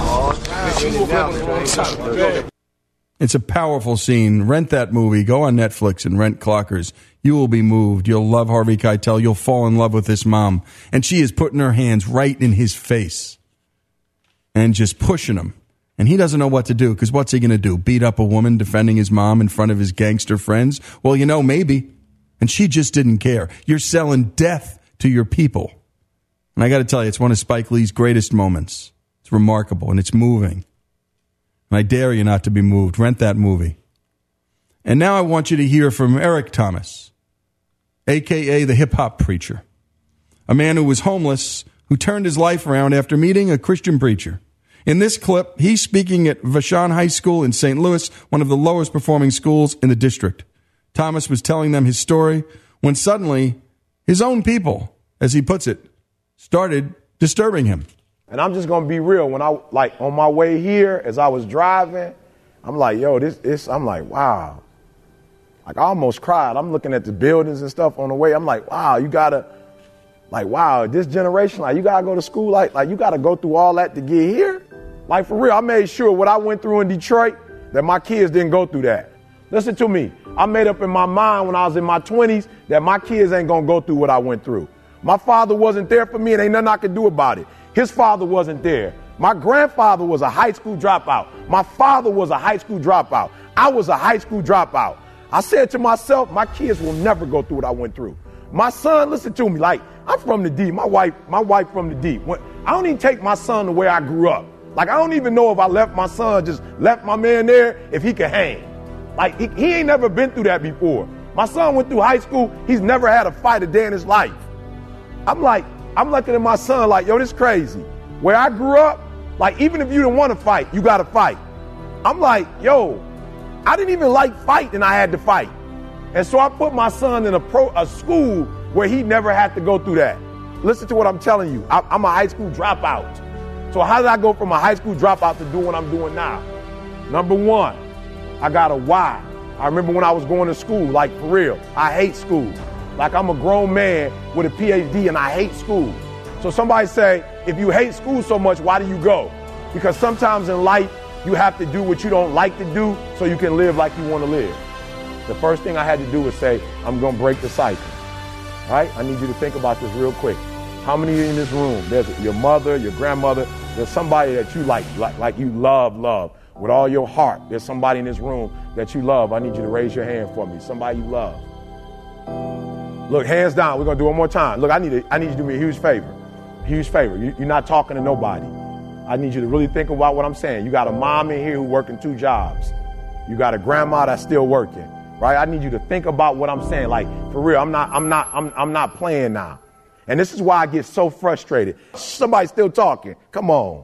It's a powerful scene. Rent that movie. Go on Netflix and rent Clockers. You will be moved. You'll love Harvey Keitel. You'll fall in love with this mom. And she is putting her hands right in his face and just pushing him. And he doesn't know what to do, because what's he going to do? Beat up a woman defending his mom in front of his gangster friends? Well, you know, maybe. And she just didn't care. You're selling death to your people. And I got to tell you, it's one of Spike Lee's greatest moments. It's remarkable, and it's moving. And I dare you not to be moved. Rent that movie. And now I want you to hear from Eric Thomas, a.k.a. the hip-hop preacher, a man who was homeless, who turned his life around after meeting a Christian preacher. In this clip, he's speaking at Vashon High School in St. Louis, one of the lowest performing schools in the district. Thomas was telling them his story when suddenly his own people, as he puts it, started disturbing him. And I'm just going to be real. When I, like, on my way here, as I was driving, I'm like, yo, I'm like, wow. Like, I almost cried. I'm looking at the buildings and stuff on the way. I'm like, wow, you got to, like, wow, this generation, like, you got to go to school. Like you got to go through all that to get here. Like, for real, I made sure what I went through in Detroit, that my kids didn't go through that. Listen to me. I made up in my mind when I was in my 20s that my kids ain't going to go through what I went through. My father wasn't there for me, and ain't nothing I could do about it. His father wasn't there. My grandfather was a high school dropout. My father was a high school dropout. I was a high school dropout. I said to myself, my kids will never go through what I went through. My son, listen to me, like, I'm from the D. My wife from the D. I don't even take my son the way I grew up. Like, I don't even know if I left my son, just left my man there, if he could hang. Like, he ain't never been through that before. My son went through high school. He's never had a fight a day in his life. I'm looking at my son like, yo, this crazy. Where I grew up, like, even if you didn't want to fight, you got to fight. I'm like, yo, I didn't even like fight, and I had to fight. And so I put my son in a school where he never had to go through that. Listen to what I'm telling you. I'm a high school dropout. So how did I go from a high school dropout to doing what I'm doing now? Number one, I got a why. I remember when I was going to school, like, for real, I hate school. Like, I'm a grown man with a PhD and I hate school. So somebody say, if you hate school so much, why do you go? Because sometimes in life, you have to do what you don't like to do so you can live like you want to live. The first thing I had to do was say, I'm going to break the cycle. All right? I need you to think about this real quick. How many in this room? There's your mother, your grandmother. There's somebody that you like you love with all your heart. There's somebody in this room that you love. I need you to raise your hand for me. Somebody you love. Look, hands down. We're going to do it one more time. Look, I need you to do me a huge favor. Huge favor. You're not talking to nobody. I need you to really think about what I'm saying. You got a mom in here who working 2 jobs. You got a grandma that's still working, right? I need you to think about what I'm saying. Like, for real, I'm not playing now. And this is why I get so frustrated. Somebody's still talking. Come on.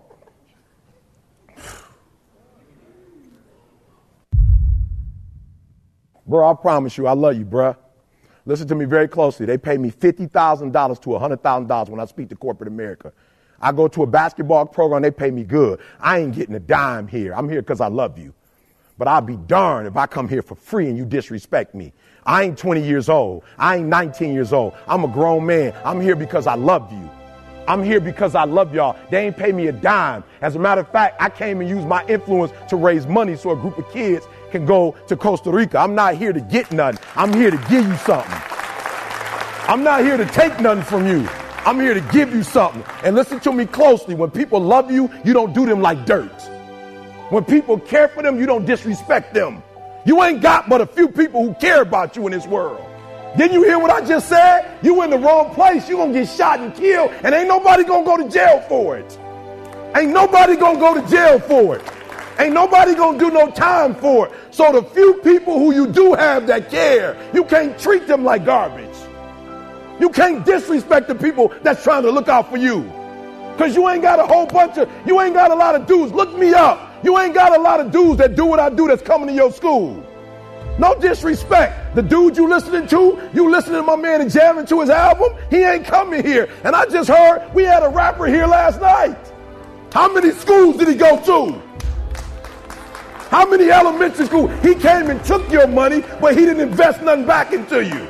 Bro, I promise you, I love you, bro. Listen to me very closely. They pay me $50,000 to $100,000 when I speak to corporate America. I go to a basketball program, they pay me good. I ain't getting a dime here. I'm here because I love you. But I'll be darned if I come here for free and you disrespect me. I ain't 20 years old. I ain't 19 years old. I'm a grown man. I'm here because I love you. I'm here because I love y'all. They ain't pay me a dime. As a matter of fact, I came and used my influence to raise money so a group of kids can go to Costa Rica. I'm not here to get nothing. I'm here to give you something. I'm not here to take nothing from you. I'm here to give you something. And listen to me closely. When people love you, you don't do them like dirt. When people care for them, you don't disrespect them. You ain't got but a few people who care about you in this world. Didn't you hear what I just said? You in the wrong place. You're going to get shot and killed, and ain't nobody going to go to jail for it. Ain't nobody going to go to jail for it. Ain't nobody going to do no time for it. So the few people who you do have that care, you can't treat them like garbage. You can't disrespect the people that's trying to look out for you. Because you ain't got you ain't got a lot of dudes. Look me up. You ain't got a lot of dudes that do what I do that's coming to your school. No disrespect. The dude you listening to my man and jamming to his album, he ain't coming here. And I just heard we had a rapper here last night. How many schools did he go to? How many elementary schools? He came and took your money, but he didn't invest nothing back into you.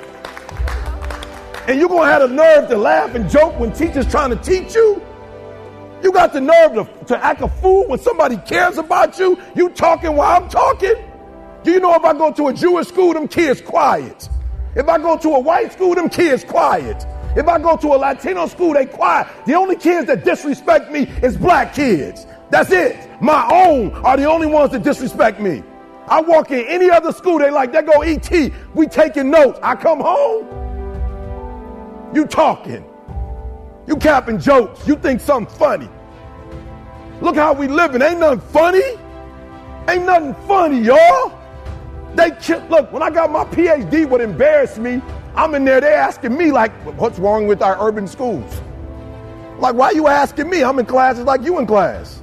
And you're going to have the nerve to laugh and joke when teachers trying to teach you? You got the nerve to act a fool when somebody cares about you? You talking while I'm talking? Do you know if I go to a Jewish school, them kids quiet. If I go to a white school, them kids quiet. If I go to a Latino school, they quiet. The only kids that disrespect me is black kids. That's it. My own are the only ones that disrespect me. I walk in any other school, they like, there go E.T. We taking notes. I come home, you talking. You capping jokes. You think something funny. Look how we living. Ain't nothing funny. Ain't nothing funny, y'all. Look, when I got my PhD, what embarrassed me, I'm in there, they asking me, like, what's wrong with our urban schools? Like, why you asking me? I'm in classes like you in class.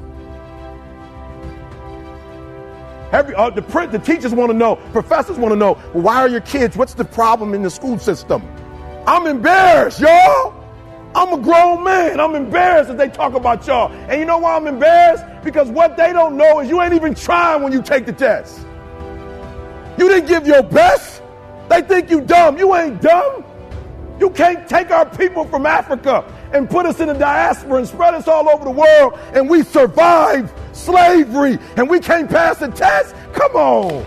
The teachers want to know, professors want to know, well, why are your kids, what's the problem in the school system? I'm embarrassed, y'all. I'm a grown man. I'm embarrassed that they talk about y'all. And you know why I'm embarrassed? Because what they don't know is you ain't even trying when you take the test. You didn't give your best. They think you dumb. You ain't dumb. You can't take our people from Africa and put us in the diaspora and spread us all over the world and we survived slavery and we can't pass the test. Come on.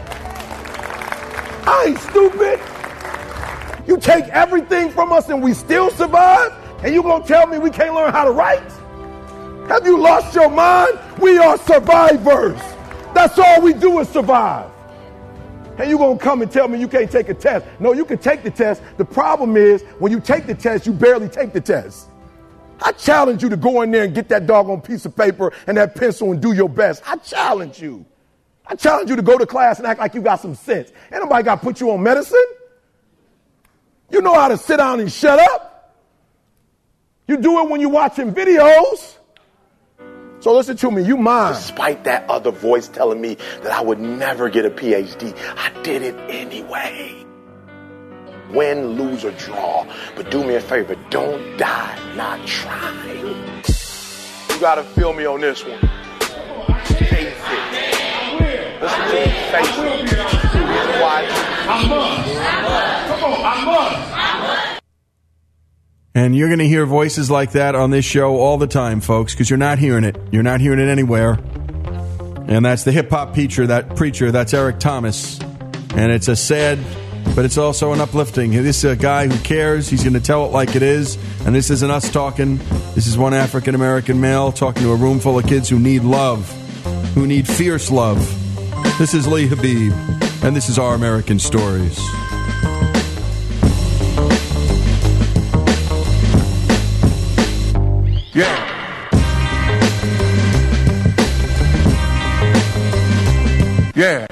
I ain't stupid. You take everything from us and we still survive? And you gonna tell me we can't learn how to write? Have you lost your mind? We are survivors. That's all we do is survive. And you gonna come and tell me you can't take a test. No, you can take the test. The problem is when you take the test, you barely take the test. I challenge you to go in there and get that doggone piece of paper and that pencil and do your best. I challenge you. I challenge you to go to class and act like you got some sense. Ain't nobody got to put you on medicine. You know how to sit down and shut up. You do it when you're watching videos. So listen to me, you mind. Despite that other voice telling me that I would never get a PhD, I did it anyway. Win, lose, or draw. But do me a favor, don't die not trying. You gotta feel me on this one. Face it. Listen to me, face it. Reason why I must. Come on, I must. And you're going to hear voices like that on this show all the time, folks, because you're not hearing it. You're not hearing it anywhere. And that's the hip-hop preacher, that's Eric Thomas. And it's a sad, but it's also an uplifting. This is a guy who cares. He's going to tell it like it is. And this isn't us talking. This is one African-American male talking to a room full of kids who need love, who need fierce love. This is Lee Habib, and this is Our American Stories. Yeah. Yeah.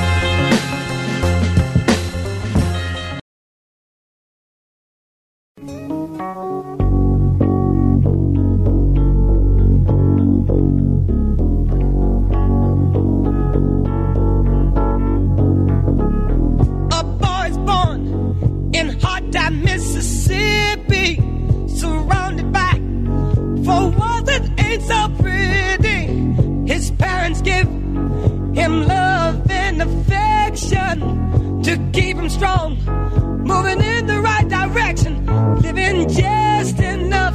A boy's born in hot time, Mississippi, surrounded by four walls that ain't so pretty. His parents give him love and affection to keep him strong, moving in the right direction, living just enough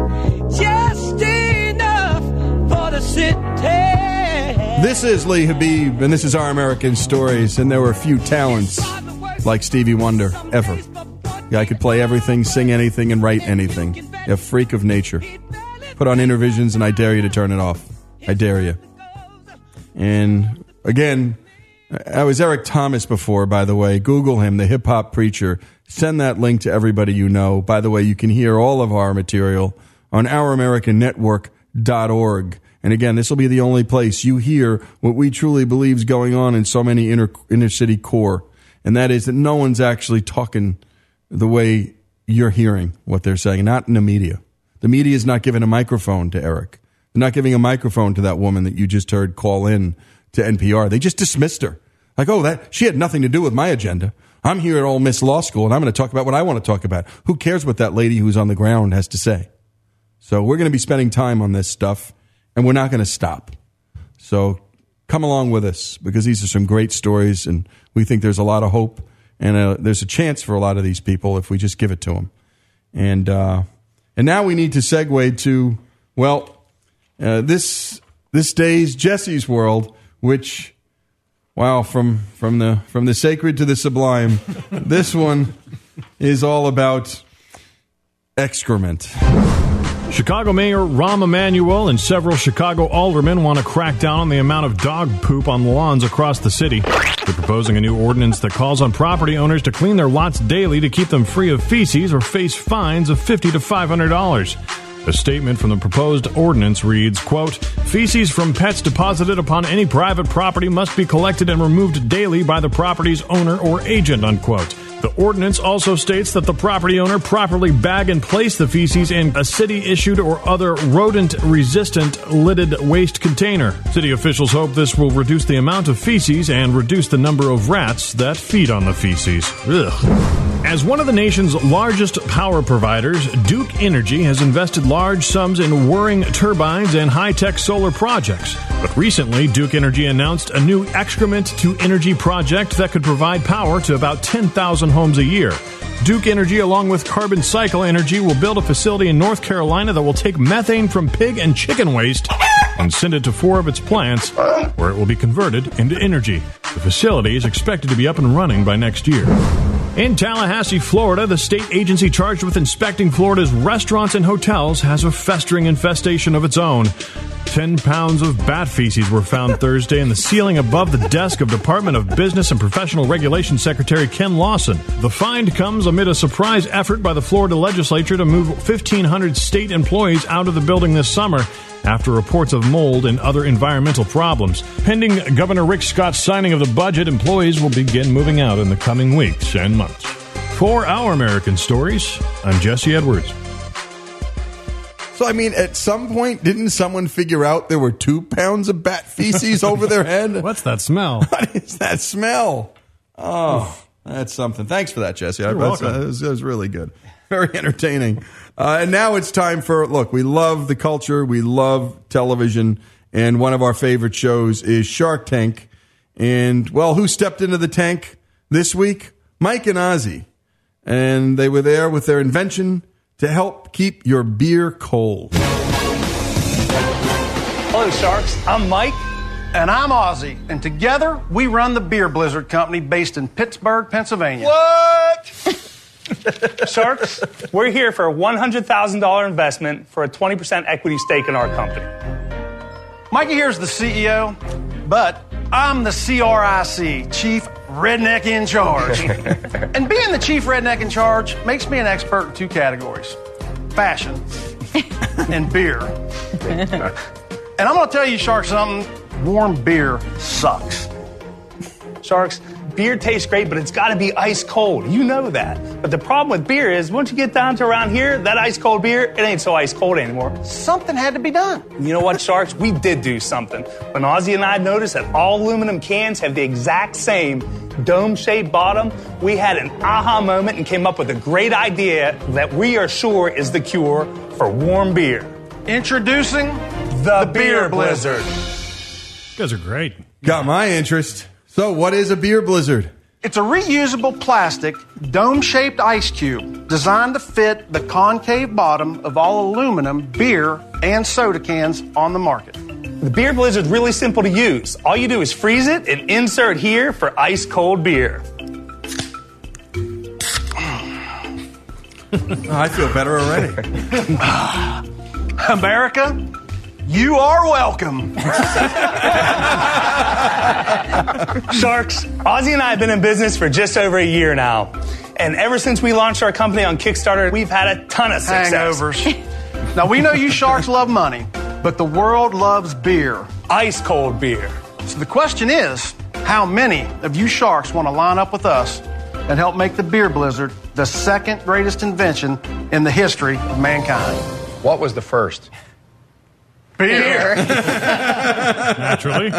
for the city. This is Lee Habib, and this is Our American Stories, and there were few talents like Stevie Wonder ever. Guy could play everything, sing anything, and write anything. A freak of nature. Put on Intervisions, and I dare you to turn it off. I dare you. And again, I was Eric Thomas before, by the way. Google him, the hip-hop preacher. Send that link to everybody you know. By the way, you can hear all of our material on ouramericannetwork.org. And again, this will be the only place you hear what we truly believe is going on in so many inner city core. And that is that no one's actually talking the way you're hearing what they're saying, not in the media. The media is not giving a microphone to Eric. They're not giving a microphone to that woman that you just heard call in to NPR. They just dismissed her. Like, she had nothing to do with my agenda. I'm here at Ole Miss Law School, and I'm going to talk about what I want to talk about. Who cares what that lady who's on the ground has to say? So we're going to be spending time on this stuff, and we're not going to stop. So come along with us, because these are some great stories, and we think there's a lot of hope, and there's a chance for a lot of these people if we just give it to them. And now we need to segue to, this day's Jesse's World, which, wow, from the sacred to the sublime, this one is all about excrement. Chicago Mayor Rahm Emanuel and several Chicago aldermen want to crack down on the amount of dog poop on lawns across the city. They're proposing a new ordinance that calls on property owners to clean their lots daily to keep them free of feces or face fines of $50 to $500. A statement from the proposed ordinance reads, quote, feces from pets deposited upon any private property must be collected and removed daily by the property's owner or agent, unquote. The ordinance also states that the property owner properly bag and place the feces in a city-issued or other rodent-resistant lidded waste container. City officials hope this will reduce the amount of feces and reduce the number of rats that feed on the feces. Ugh. As one of the nation's largest power providers, Duke Energy has invested large sums in whirring turbines and high-tech solar projects. But recently, Duke Energy announced a new excrement-to-energy project that could provide power to about 10,000 homes a year. Duke Energy, along with Carbon Cycle Energy, will build a facility in North Carolina that will take methane from pig and chicken waste and send it to 4 of its plants, where it will be converted into energy. The facility is expected to be up and running by next year. In Tallahassee, Florida, the state agency charged with inspecting Florida's restaurants and hotels has a festering infestation of its own. 10 pounds of bat feces were found Thursday in the ceiling above the desk of Department of Business and Professional Regulation Secretary Ken Lawson. The find comes amid a surprise effort by the Florida legislature to move 1,500 state employees out of the building this summer after reports of mold and other environmental problems. Pending Governor Rick Scott's signing of the budget, employees will begin moving out in the coming weeks and months. For Our American Stories, I'm Jesse Edwards. So, I mean, at some point, didn't someone figure out there were 2 pounds of bat feces over their head? What's that smell? What is that smell? Oh, that's something. Thanks for that, Jesse. You're welcome. It was really good. Very entertaining. And now it's time for, look, we love the culture. We love television. And one of our favorite shows is Shark Tank. And, well, who stepped into the tank this week? Mike and Ozzy. And they were there with their invention to help keep your beer cold. Hello, Sharks. I'm Mike. And I'm Ozzy. And together, we run the Beer Blizzard Company based in Pittsburgh, Pennsylvania. What? Sharks, we're here for a $100,000 investment for a 20% equity stake in our company. Mikey here's the CEO, but I'm the CRIC, Chief Redneck in Charge. And being the Chief Redneck in Charge makes me an expert in 2 categories: fashion and beer. And I'm going to tell you, Shark, something. Warm beer sucks. Sharks, beer tastes great, but it's got to be ice cold. You know that. But the problem with beer is once you get down to around here, that ice cold beer, it ain't so ice cold anymore. Something had to be done. You know what, Sharks? We did do something. When Ozzy and I noticed that all aluminum cans have the exact same dome-shaped bottom, we had an aha moment and came up with a great idea that we are sure is the cure for warm beer. Introducing the Beer Blizzard. You guys are great. Got my interest. So what is a beer blizzard? It's a reusable plastic, dome-shaped ice cube designed to fit the concave bottom of all aluminum beer and soda cans on the market. The Beer Blizzard is really simple to use. All you do is freeze it and insert here for ice cold beer. I feel better already. America, you are welcome. Sharks, Ozzy and I have been in business for just over a year now. And ever since we launched our company on Kickstarter, we've had a ton of success. Hangovers. Now, we know you Sharks love money, but the world loves beer. Ice cold beer. So the question is, how many of you Sharks want to line up with us and help make the Beer Blizzard the second greatest invention in the history of mankind? What was the first? Beer. Naturally.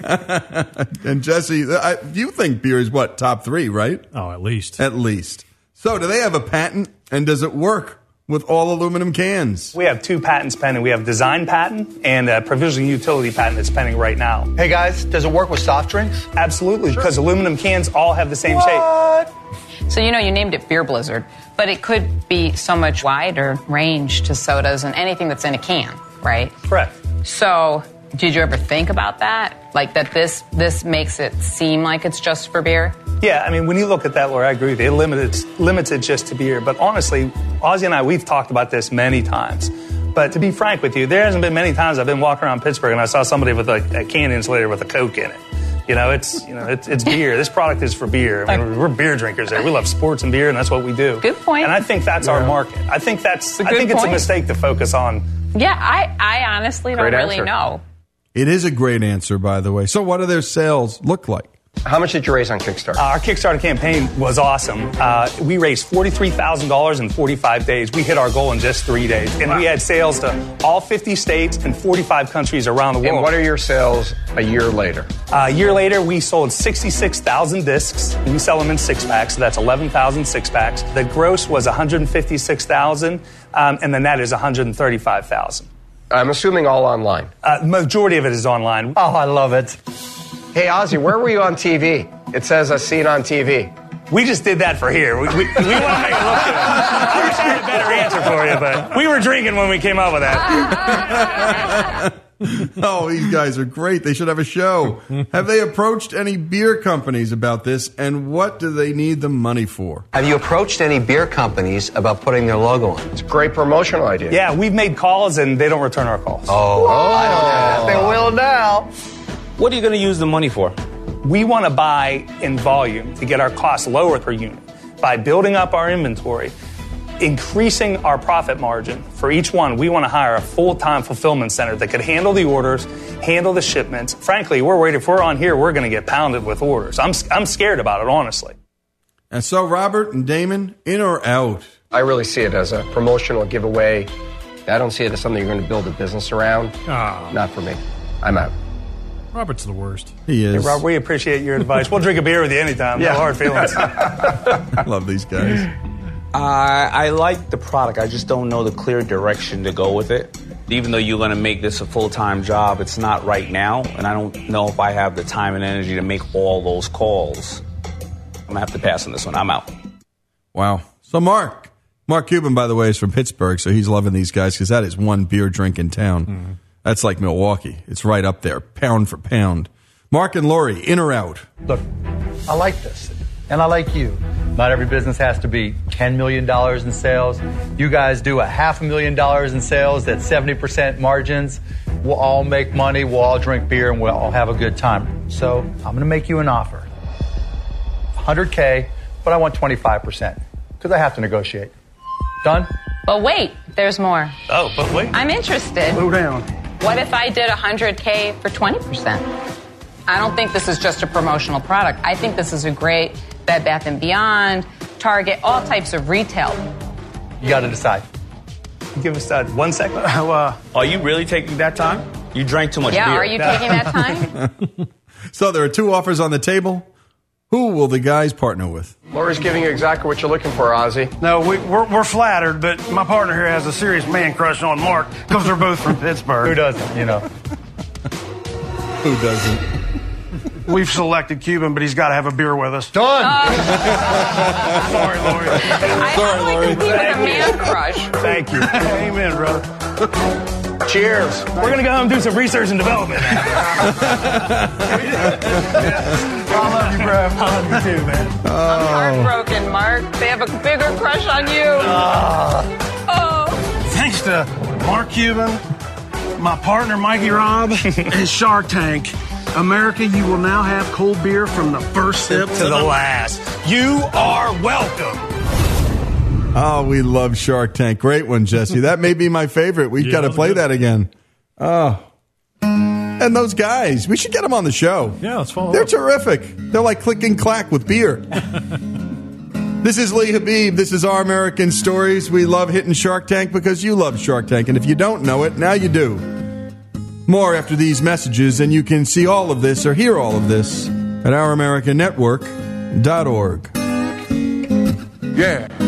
And Jesse, you think beer is what, top 3, right? Oh, at least. At least. So do they have a patent, and does it work with all aluminum cans? We have 2 patents pending. We have design patent and a provisional utility patent that's pending right now. Hey guys, does it work with soft drinks? Absolutely, because aluminum cans all have the same shape. So, you named it Beer Blizzard, but it could be so much wider range to sodas and anything that's in a can, right? Correct. So, did you ever think about that? Like that this makes it seem like it's just for beer? Yeah, I mean, when you look at that, Laura, I agree with you. It limits it just to beer. But honestly, Ozzy and I, we've talked about this many times. But to be frank with you, there hasn't been many times I've been walking around Pittsburgh and I saw somebody with a can insulator with a Coke in it. It's beer. This product is for beer. I mean, we're beer drinkers there. We love sports and beer, and that's what we do. Good point. And I think that's our market. I think it's a mistake to focus on. Yeah, I honestly don't really know. It is a great answer, by the way. So what do their sales look like? How much did you raise on Kickstarter? Our Kickstarter campaign was awesome. We raised $43,000 in 45 days. We hit our goal in just 3 days. And we had sales to all 50 states and 45 countries around the world. And what are your sales a year later? A year later, we sold 66,000 discs. We sell them in 6-packs, so that's 11,000 6-packs. The gross was $156,000, and the net is $135,000. I'm assuming all online. Majority of it is online. Oh, I love it. Hey, Ozzy, where were you on TV? It says I've seen on TV. We just did that for here. We want to make it look good. I wish I had a better answer for you, but we were drinking when we came up with that. Oh, these guys are great. They should have a show. Have they approached any beer companies about this, and what do they need the money for? Have you approached any beer companies about putting their logo on? It's a great promotional idea. Yeah, we've made calls, and they don't return our calls. I don't know. They will now. What are you going to use the money for? We want to buy in volume to get our costs lower per unit by building up our inventory, increasing our profit margin. For each one, we want to hire a full-time fulfillment center that could handle the orders, handle the shipments. Frankly, we're worried if we're on here, we're going to get pounded with orders. I'm scared about it, honestly. And so, Robert and Damon, in or out? I really see it as a promotional giveaway. I don't see it as something you're going to build a business around. Not for me. I'm out. Robert's the worst. He is. Hey, Rob, we appreciate your advice. We'll drink a beer with you anytime. Yeah. No hard feelings. I love these guys. I like the product. I just don't know the clear direction to go with it. Even though you're going to make this a full-time job, it's not right now, and I don't know if I have the time and energy to make all those calls. I'm going to have to pass on this one. I'm out. Wow. So, Mark Cuban, by the way, is from Pittsburgh, so he's loving these guys because that is one beer drink in town. Mm-hmm. That's like Milwaukee. It's right up there, pound for pound. Mark and Lori, in or out? Look, I like this, and I like you. Not every business has to be $10 million in sales. You guys do $500,000 in sales at 70% margins. We'll all make money, we'll all drink beer, and we'll all have a good time. So I'm going to make you an offer. $100K, but I want 25% because I have to negotiate. Done? But wait, there's more. Oh, but wait. I'm interested. Slow down. What if I did $100K for 20%? I don't think this is just a promotional product. I think this is a great Bed Bath & Beyond, Target, all types of retail. You got to decide. Give us 1 second. Are you really taking that time? You drank too much beer. Yeah, are you taking that time? So there are two offers on the table. Who will the guys partner with? Lori's giving you exactly what you're looking for, Ozzy. No, we're flattered, but my partner here has a serious man crush on Mark because they're both from Pittsburgh. Who doesn't, you know? Who doesn't? We've selected Cuban, but he's got to have a beer with us. Done. Sorry, Lori. Sorry, Lori. With a man crush. Thank you. Amen, brother. Cheers. We're going to go home and do some research and development. I love you, bro. I love you too, man. I'm heartbroken, Mark. They have a bigger crush on you. Thanks to Mark Cuban, my partner Mikey Robb, and Shark Tank, America, you will now have cold beer from the first sip to the last. You are welcome. Oh, we love Shark Tank. Great one, Jesse. That may be my favorite. We've got to play that again. Oh. And those guys, we should get them on the show. Yeah, let's follow They're up. terrific. They're like click and clack with beer. This is Lee Habib. This is Our American Stories. We love hitting Shark Tank because you love Shark Tank. And if you don't know it, now you do. More after these messages, and you can see all of this or hear all of this at OurAmericanNetwork.org. Yeah.